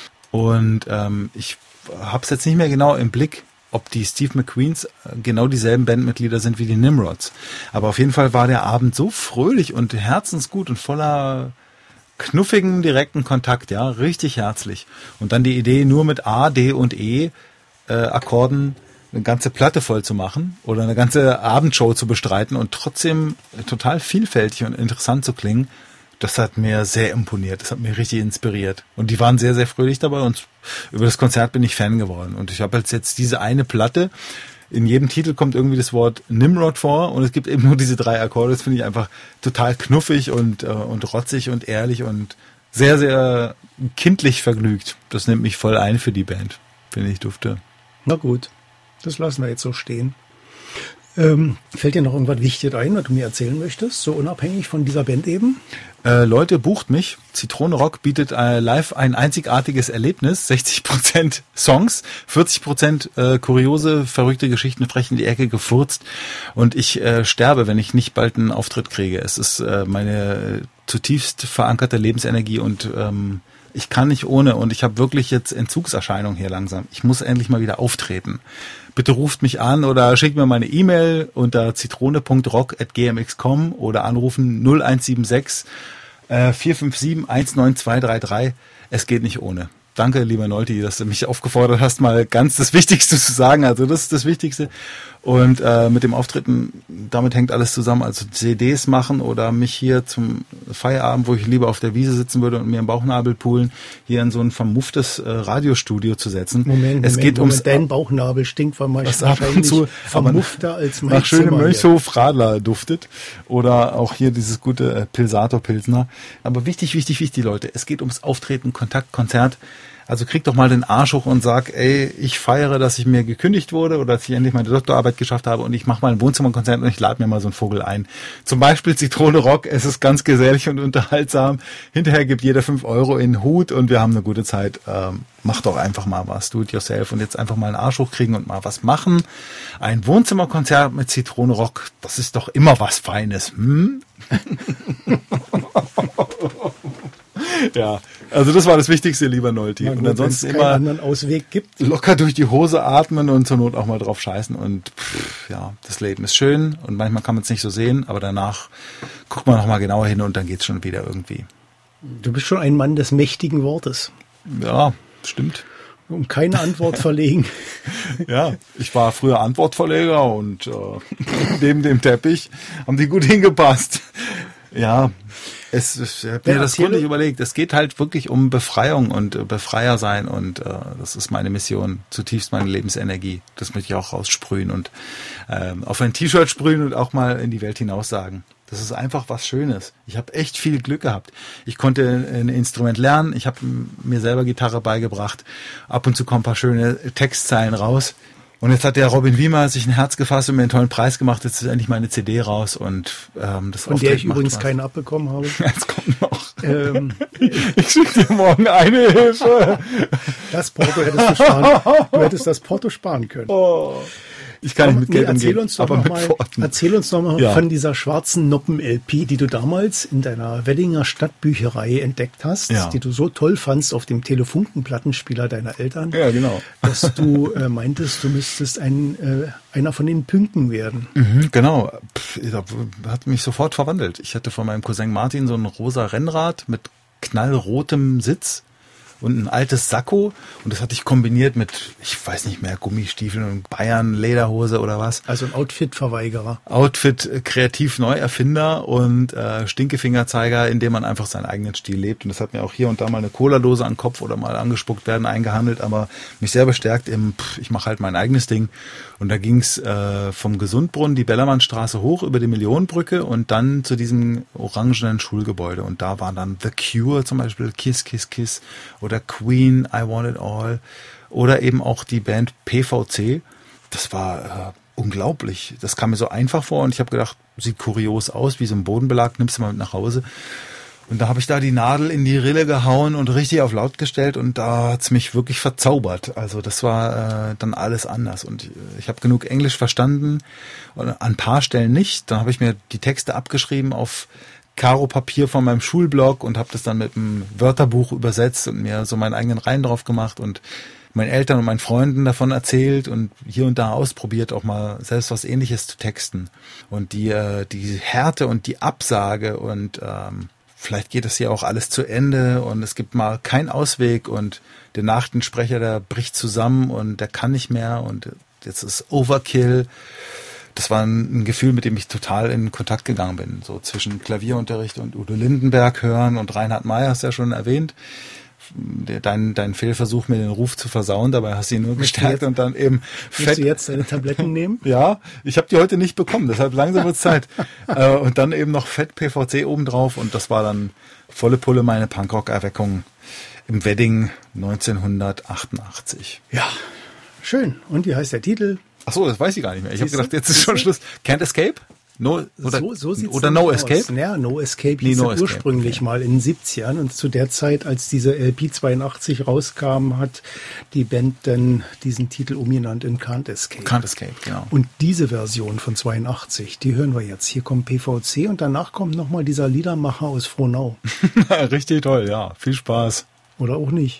Und ähm, ich habe es jetzt nicht mehr genau im Blick, ob die Steve McQueens genau dieselben Bandmitglieder sind wie die Nimrods. Aber auf jeden Fall war der Abend so fröhlich und herzensgut und voller knuffigen, direkten Kontakt, ja, richtig herzlich. Und dann die Idee, nur mit A, D und E äh, Akkorden eine ganze Platte voll zu machen oder eine ganze Abendshow zu bestreiten und trotzdem total vielfältig und interessant zu klingen. Das hat mir sehr imponiert. Das hat mich richtig inspiriert. Und die waren sehr, sehr fröhlich dabei und über das Konzert bin ich Fan geworden. Und ich habe jetzt, jetzt diese eine Platte. In jedem Titel kommt irgendwie das Wort Nimrod vor und es gibt eben nur diese drei Akkorde. Das finde ich einfach total knuffig und, äh, und rotzig und ehrlich und sehr, sehr kindlich vergnügt. Das nimmt mich voll ein für die Band. Finde ich dufte. Na gut, das lassen wir jetzt so stehen. Ähm, fällt dir noch irgendwas Wichtiges ein, was du mir erzählen möchtest, so unabhängig von dieser Band eben? Äh, Leute, bucht mich. Zitrone Rock bietet äh, live ein einzigartiges Erlebnis. sechzig Prozent Songs, vierzig Prozent äh, kuriose, verrückte Geschichten, frech in die Ecke gefurzt. Und ich äh, sterbe, wenn ich nicht bald einen Auftritt kriege. Es ist äh, meine zutiefst verankerte Lebensenergie und ähm, ich kann nicht ohne. Und ich habe wirklich jetzt Entzugserscheinungen hier langsam. Ich muss endlich mal wieder auftreten. Bitte ruft mich an oder schickt mir meine E-Mail unter zitrone punkt rock at g m x punkt com oder anrufen null eins sieben sechs vier fünf sieben eins neun zwei drei drei. Es geht nicht ohne. Danke, lieber Nolti, dass du mich aufgefordert hast, mal ganz das Wichtigste zu sagen. Also das ist das Wichtigste. Und äh, mit dem Auftreten, damit hängt alles zusammen. Also C Ds machen oder mich hier zum Feierabend, wo ich lieber auf der Wiese sitzen würde und mir einen Bauchnabel poolen, hier in so ein vermufftes äh, Radiostudio zu setzen. Moment, es Moment, geht Moment, ums dein Bauchnabel stinkt was ab und wahrscheinlich zu, vermuffter als mein nach schönem Zimmer hier. Mönchshof Radler duftet oder auch hier dieses gute äh, Pilsator Pilsner. Aber wichtig, wichtig, wichtig, Leute, es geht ums Auftreten, Kontakt, Konzert. Also krieg doch mal den Arsch hoch und sag, ey, ich feiere, dass ich mir gekündigt wurde oder dass ich endlich meine Doktorarbeit geschafft habe und ich mache mal ein Wohnzimmerkonzert und ich lade mir mal so einen Vogel ein. Zum Beispiel Zitrone Rock, es ist ganz gesellig und unterhaltsam. Hinterher gibt jeder fünf Euro in den Hut und wir haben eine gute Zeit. Ähm, mach doch einfach mal was, do it yourself und jetzt einfach mal einen Arsch hochkriegen und mal was machen. Ein Wohnzimmerkonzert mit Zitrone Rock, das ist doch immer was Feines. Hm? Ja, also das war das Wichtigste, lieber Nolti. Gut, und ansonsten wenn es keinen immer anderen Ausweg gibt. locker durch die Hose atmen und zur Not auch mal drauf scheißen. Und pff, ja, das Leben ist schön und manchmal kann man es nicht so sehen, aber danach guckt man noch mal genauer hin und dann geht's schon wieder irgendwie. Du bist schon ein Mann des mächtigen Wortes. Ja, stimmt. Um keine Antwort verlegen. Ja, ich war früher Antwortverleger und äh, neben dem Teppich haben die gut hingepasst. Ja, es, ich habe mir Ja, das erzähl- gründlich überlegt. Es geht halt wirklich um Befreiung und äh, Befreier sein und äh, das ist meine Mission, zutiefst meine Lebensenergie. Das möchte ich auch raussprühen und ähm, auf ein T-Shirt sprühen und auch mal in die Welt hinaus sagen. Das ist einfach was Schönes. Ich habe echt viel Glück gehabt. Ich konnte ein Instrument lernen. Ich habe mir selber Gitarre beigebracht. Ab und zu kommen ein paar schöne Textzeilen raus. Und jetzt hat der Robin Wiemer sich ein Herz gefasst und mir einen tollen Preis gemacht. Jetzt ist endlich meine C D raus und ähm, das Von der ich Auftreten macht übrigens Spaß. keinen abbekommen habe. Jetzt kommt noch. Ähm, Ich schicke dir morgen eine Hilfe. das Porto hättest du sparen. Du hättest das Porto sparen können. Ich kann nicht mit Nee, Geld erzähl umgehen, uns doch aber noch mit mal, Worten. erzähl uns doch mal Ja. von dieser schwarzen Noppen-L P, die du damals in deiner Weddinger Stadtbücherei entdeckt hast, Ja. die du so toll fandst auf dem Telefunken-Plattenspieler deiner Eltern, Ja, genau. dass du äh, meintest, du müsstest ein, äh, einer von den Pünken werden. Mhm, genau. Pff, das hat mich sofort verwandelt. Ich hatte von meinem Cousin Martin so ein rosa Rennrad mit knallrotem Sitz und ein altes Sakko und das hatte ich kombiniert mit, ich weiß nicht mehr, Gummistiefeln und Bayern, Lederhose oder was. Also ein Outfit-Verweigerer. Outfit, äh, kreativ Neuerfinder und äh, Stinkefingerzeiger, indem man einfach seinen eigenen Stil lebt. Und das hat mir auch hier und da mal eine Cola-Dose an den Kopf oder mal angespuckt werden eingehandelt, aber mich sehr bestärkt im, pff, ich mache halt mein eigenes Ding. Und da ging's äh, vom Gesundbrunnen die Bellermannstraße hoch über die Millionenbrücke und dann zu diesem orangenen Schulgebäude. Und da war dann The Cure zum Beispiel, Kiss, Kiss, Kiss oder Queen, I Want It All oder eben auch die Band P V C. Das war äh, unglaublich. Das kam mir so einfach vor und ich habe gedacht, sieht kurios aus, wie so ein Bodenbelag, nimmst du mal mit nach Hause. Und da habe ich da die Nadel in die Rille gehauen und richtig auf laut gestellt und da hat's mich wirklich verzaubert. Also das war äh, dann alles anders und ich habe genug Englisch verstanden und an ein paar Stellen nicht. Dann habe ich mir die Texte abgeschrieben auf Karo-Papier von meinem Schulblog und habe das dann mit einem Wörterbuch übersetzt und mir so meinen eigenen Reim drauf gemacht und meinen Eltern und meinen Freunden davon erzählt und hier und da ausprobiert, auch mal selbst was Ähnliches zu texten. Und die äh, die Härte und die Absage und ähm, vielleicht geht es hier auch alles zu Ende und es gibt mal keinen Ausweg und der Nachrichtensprecher, der bricht zusammen und der kann nicht mehr und jetzt ist Overkill. Das war ein, ein Gefühl, mit dem ich total in Kontakt gegangen bin. So zwischen Klavierunterricht und Udo Lindenberg hören und Reinhard May hast du ja schon erwähnt. Dein, dein Fehlversuch, mir den Ruf zu versauen, dabei hast du ihn nur gestärkt und dann eben fett. Willst du jetzt deine Tabletten nehmen? Ja, ich habe die heute nicht bekommen, deshalb langsam wird's Zeit. äh, und dann eben noch Fett P V C obendrauf und das war dann volle Pulle meine Punkrock-Erweckung im Wedding neunzehnhundertachtundachtzig. Ja, schön. Und wie heißt der Titel? Ach so, das weiß ich gar nicht mehr. Ich habe gedacht, jetzt ist schon Schluss. Can't Escape? No, oder so, so sieht's oder No aus. Escape? Ja, No Escape nee, hieß no ursprünglich okay. mal in den siebzigern und zu der Zeit, als diese L P zweiundachtzig rauskam, hat die Band dann diesen Titel umgenannt in Can't Escape. Can't Escape, genau. Und diese Version von zweiundachtzig, die hören wir jetzt. Hier kommt P V C und danach kommt nochmal dieser Liedermacher aus Frohnau. Richtig toll, ja. Viel Spaß. Oder auch nicht.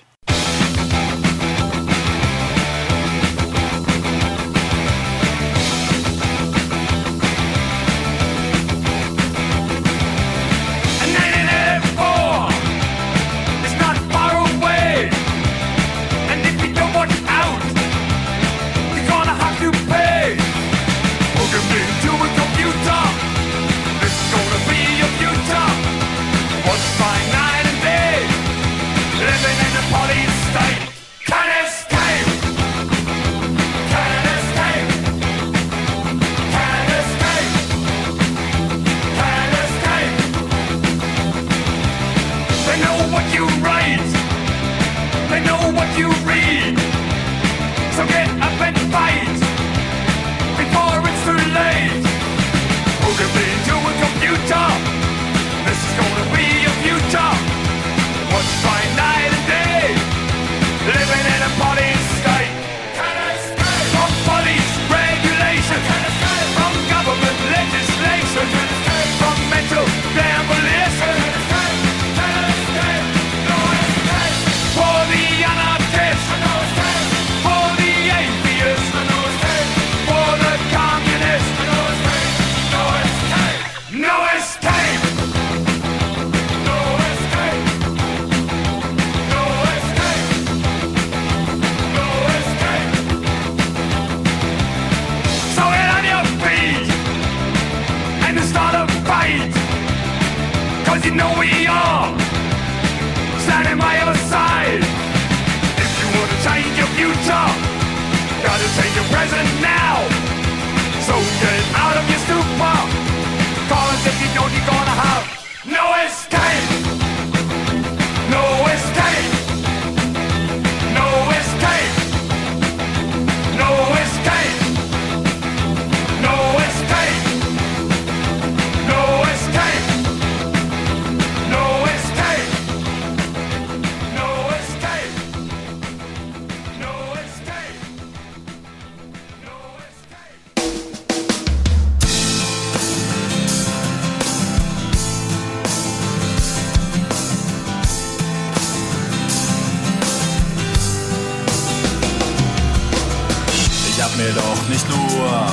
mir doch nicht nur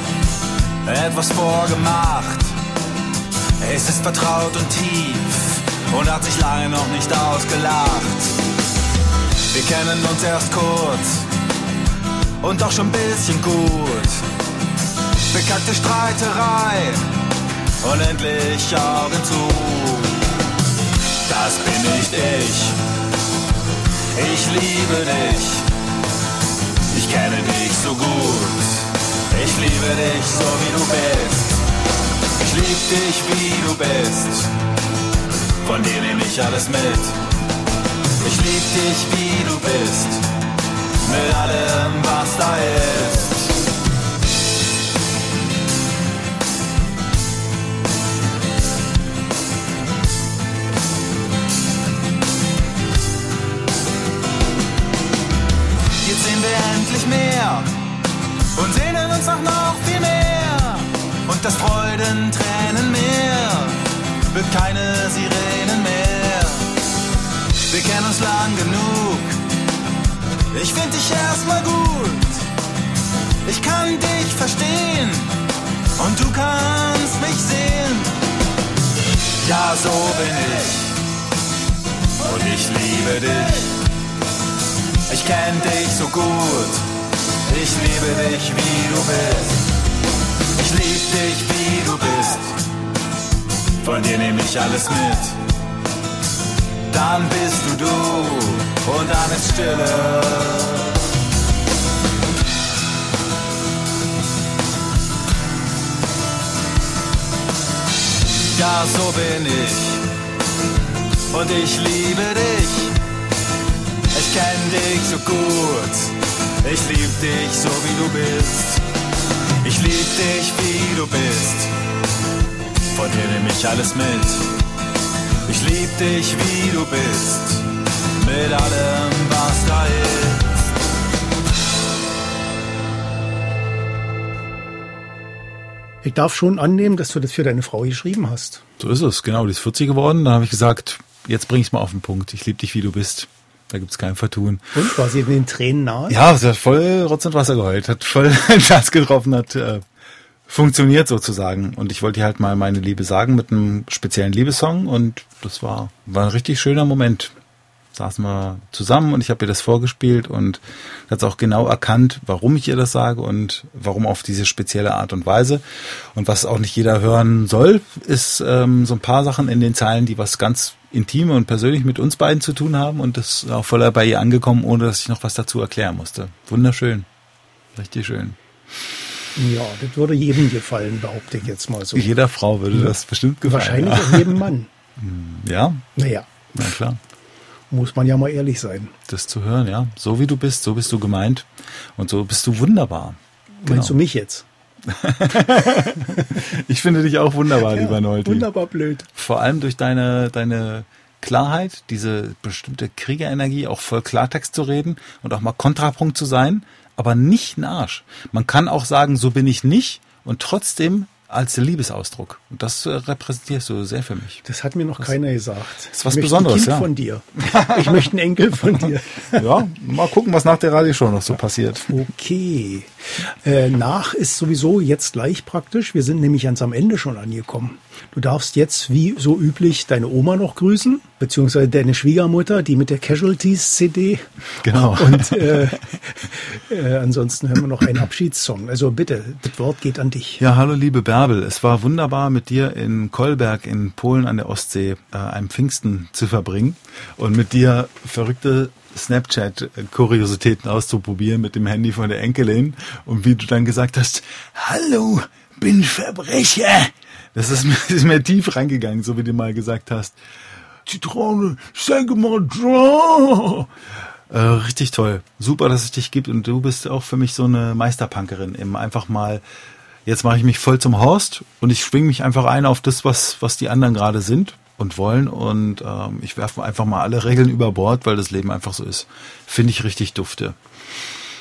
etwas vorgemacht. Es ist vertraut und tief und hat sich lange noch nicht ausgelacht. kennen uns erst kurz und doch schon ein bisschen gut. Bekackte Streiterei, unendlich Augen zu. Das bin nicht ich, ich liebe dich. Ich kenne dich so gut, ich liebe dich so wie du bist. Ich lieb dich wie du bist, von dir nehme ich alles mit. Ich lieb dich wie du bist, mit allem was da ist. Jetzt sehen wir endlich mehr und sehnen uns nach noch viel mehr. Und das Freudentränen-Meer wird keine Sirenen mehr. Wir kennen uns lang genug, ich find dich erstmal gut. Ich kann dich verstehen und du kannst mich sehen. Ja, so bin ich und ich liebe dich. Ich kenn dich so gut, ich liebe dich wie du bist. Ich lieb dich wie du bist, von dir nehme ich alles mit. Dann bist du du und dann ist Stille. Ja, so bin ich und ich liebe dich. Ich kenn dich so gut, ich lieb dich so wie du bist. Ich lieb dich wie du bist, von dir nehme ich alles mit. Ich lieb dich wie du bist, mit allem was da ist. Ich darf schon annehmen, dass du das für deine Frau geschrieben hast. So ist es, genau. Die ist vierzig geworden. Dann habe ich gesagt, jetzt bring ich's mal auf den Punkt. Ich lieb dich wie du bist. Da gibt's kein Vertun. Und war sie in den Tränen nahe? Ja, sie hat voll Rotz und Wasser geheult, hat voll das getroffen, hat äh, funktioniert sozusagen. Und ich wollte ihr halt mal meine Liebe sagen mit einem speziellen Liebessong und das war, war ein richtig schöner Moment. Saßen wir zusammen und ich habe ihr das vorgespielt und hat auch genau erkannt, warum ich ihr das sage und warum auf diese spezielle Art und Weise. Und was auch nicht jeder hören soll, ist ähm, so ein paar Sachen in den Zeilen, die was ganz Intime und persönlich mit uns beiden zu tun haben und das ist auch voll bei ihr angekommen, ohne dass ich noch was dazu erklären musste. Wunderschön. Richtig schön. Ja, das würde jedem gefallen, behaupte ich jetzt mal so. Jeder Frau würde das bestimmt gefallen. Wahrscheinlich ja. auch jedem Mann. Ja? Naja. Na klar. Muss man ja mal ehrlich sein. Das zu hören, ja. So wie du bist, so bist du gemeint und so bist du wunderbar. Genau. Meinst du mich jetzt? Ich finde dich auch wunderbar, ja, lieber Nolti. Wunderbar blöd. Vor allem durch deine, deine Klarheit, diese bestimmte Kriegerenergie, auch voll Klartext zu reden und auch mal Kontrapunkt zu sein, aber nicht ein Arsch. Man kann auch sagen, so bin ich nicht und trotzdem als Liebesausdruck. Und das äh, repräsentierst du sehr für mich. Das hat mir noch das, keiner gesagt. Das ist was ich Besonderes, möchte ein Kind ja. von dir. Ich möchte einen Enkel von dir. Ja, mal gucken, was nach der Radioshow noch so passiert. Okay. Äh, nach ist sowieso jetzt gleich praktisch. Wir sind nämlich ganz am Ende schon angekommen. Du darfst jetzt, wie so üblich, deine Oma noch grüßen, beziehungsweise deine Schwiegermutter, die mit der Casualties-C D. Genau. Und äh, äh, ansonsten hören wir noch einen Abschiedssong. Also bitte, das Wort geht an dich. Ja, hallo liebe Bärbel. Es war wunderbar, mit dir in Kolberg in Polen an der Ostsee äh, einem Pfingsten zu verbringen und mit dir verrückte Snapchat-Kuriositäten auszuprobieren mit dem Handy von der Enkelin und wie du dann gesagt hast, hallo, bin Verbrecher. Das ist mir, ist mir tief reingegangen, so wie du mal gesagt hast. Zitrone, sag mal drauf. Äh, richtig toll. Super, dass es dich gibt und du bist auch für mich so eine Meisterpunkerin. Eben einfach mal, jetzt mache ich mich voll zum Horst und ich schwinge mich einfach ein auf das, was, was die anderen gerade sind und wollen und ähm, ich werfe einfach mal alle Regeln über Bord, weil das Leben einfach so ist. Finde ich richtig dufte.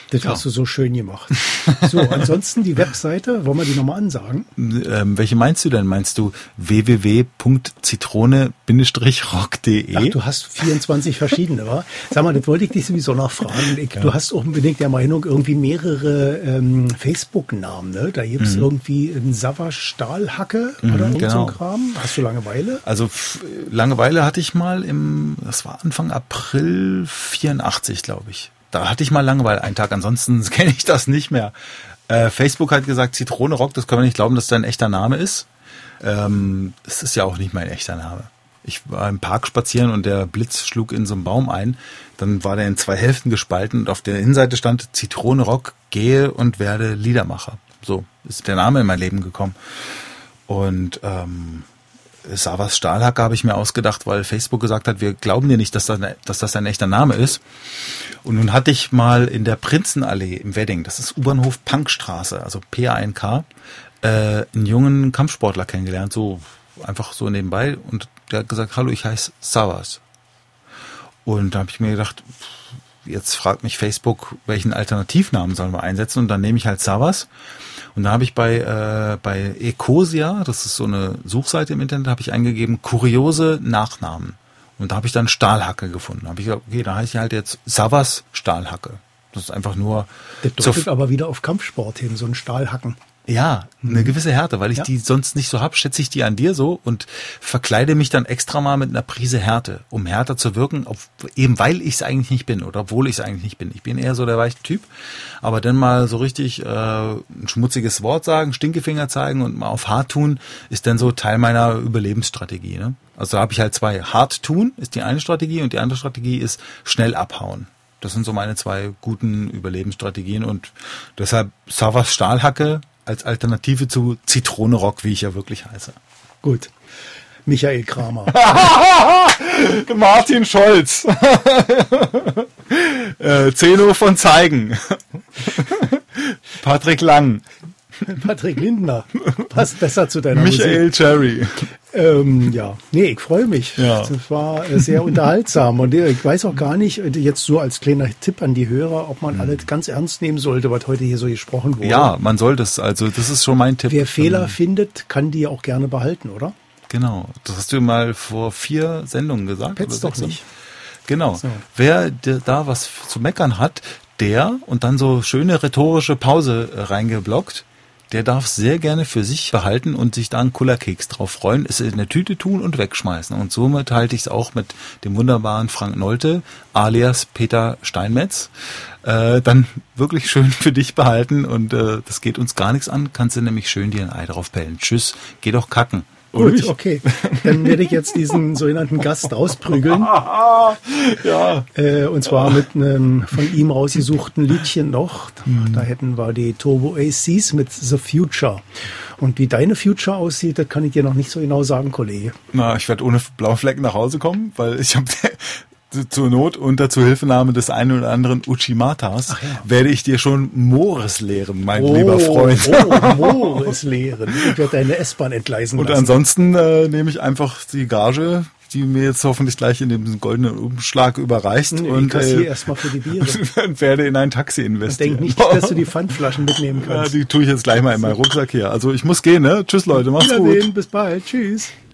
Das Ja. hast du so schön gemacht. So, ansonsten die Webseite, wollen wir die nochmal ansagen? Ähm, welche meinst du denn? Meinst du w w w punkt zitrone Bindestrich rock punkt d e? Ach, du hast vierundzwanzig verschiedene, wa? Sag mal, das wollte ich dich sowieso noch fragen. Ich, Du hast auch unbedingt der Meinung, irgendwie mehrere ähm, Facebook-Namen, ne? Da gibt's Mhm. irgendwie einen Savas Stahlhacke Mhm, oder irgend so genau. ein Kram. Hast du Langeweile? Also f- Langeweile hatte ich mal im, das war Anfang April vierundachtzig, glaube ich. Da hatte ich mal Langeweile einen Tag, ansonsten kenne ich das nicht mehr. Äh, Facebook hat gesagt, Zitrone Rock, das können wir nicht glauben, dass dein echter Name ist. Ähm, es ist ja auch nicht mein echter Name. Ich war im Park spazieren und der Blitz schlug in so einen Baum ein. Dann war der in zwei Hälften gespalten und auf der Innenseite stand Zitrone Rock, gehe und werde Liedermacher. So ist der Name in mein Leben gekommen. Und ähm, Savas Stahlhacke habe ich mir ausgedacht, weil Facebook gesagt hat, wir glauben dir nicht, dass das, dass das ein echter Name ist. Und nun hatte ich mal in der Prinzenallee im Wedding, das ist U-Bahnhof Punkstraße, also P A N K, äh, einen jungen Kampfsportler kennengelernt, so einfach so nebenbei. Und der hat gesagt, hallo, ich heiße Savas. Und da habe ich mir gedacht, jetzt fragt mich Facebook, welchen Alternativnamen sollen wir einsetzen? Und dann nehme ich halt Savas. Und da habe ich bei äh, bei Ecosia, das ist so eine Suchseite im Internet, habe ich eingegeben kuriose Nachnamen. Und da habe ich dann Stahlhacke gefunden. Da habe ich gesagt, okay, da heißt ich halt jetzt Savas Stahlhacke. Das ist einfach nur Das zur deutet aber wieder auf Kampfsport hin, so ein Stahlhacken. Ja, eine gewisse Härte, weil ich Ja. die sonst nicht so hab, schätze ich die an dir so und verkleide mich dann extra mal mit einer Prise Härte, um härter zu wirken, auf, eben weil ich es eigentlich nicht bin oder obwohl ich es eigentlich nicht bin. Ich bin eher so der weiche Typ, aber dann mal so richtig äh, ein schmutziges Wort sagen, Stinkefinger zeigen und mal auf hart tun, ist dann so Teil meiner Überlebensstrategie. Ne? Also da habe ich halt zwei. Hart tun ist die eine Strategie und die andere Strategie ist schnell abhauen. Das sind so meine zwei guten Überlebensstrategien und deshalb Savas Stahlhacke als Alternative zu Zitrone Rock, wie ich ja wirklich heiße. Gut. Michael Kramer. Martin Scholz. äh, Zeno von Zeigen. Patrick Lang. Patrick Lindner. Passt besser zu deiner Michael Musik. Cherry. Ähm, ja, nee, ich freue mich. Ja. Das war äh, sehr unterhaltsam. Und äh, ich weiß auch gar nicht, äh, jetzt so als kleiner Tipp an die Hörer, ob man alles ganz ernst nehmen sollte, was heute hier so gesprochen wurde. Ja, man soll das, also das ist schon mein Tipp. Wer Fehler Ähm, findet, kann die auch gerne behalten, oder? Genau, das hast du mal vor vier Sendungen gesagt. Petz oder doch sechs? nicht. Genau. So. Wer d- da was zu meckern hat, der und dann so schöne rhetorische Pause äh, reingeblockt, der darf sehr gerne für sich behalten und sich da einen Kullerkeks drauf freuen, es in eine Tüte tun und wegschmeißen. Und somit halte ich es auch mit dem wunderbaren Frank Nolte, alias Peter Steinmetz, äh, dann wirklich schön für dich behalten und äh, das geht uns gar nichts an, kannst du nämlich schön dir ein Ei drauf pellen. Tschüss, geh doch kacken. Oder Gut, nicht? okay. Dann werde ich jetzt diesen sogenannten Gast rausprügeln. Ja. Äh, und zwar mit einem von ihm rausgesuchten Liedchen noch. Da hätten wir die Turbo A Cs mit The Future. Und wie deine Future aussieht, das kann ich dir noch nicht so genau sagen, Kollege. Na, ich werde ohne blaue Flecken nach Hause kommen, weil ich habe zur Not unter Zuhilfenahme des einen oder anderen Uchimatas ja. werde ich dir schon Mores lehren, mein lieber Freund. Oh, Moores lehren. Ich werde deine S-Bahn entgleisen Und lassen. ansonsten äh, nehme ich einfach die Gage, die mir jetzt hoffentlich gleich in dem goldenen Umschlag überreicht Nee, und ich kassiere äh, erstmal für die Biere. und werde in ein Taxi investieren. Denk nicht, dass du die Pfandflaschen mitnehmen Ja, kannst. die tue ich jetzt gleich mal in meinen Rucksack hier. Also ich muss gehen, ne? Tschüss Leute, macht's gut. Wiedersehen, bis bald. Tschüss.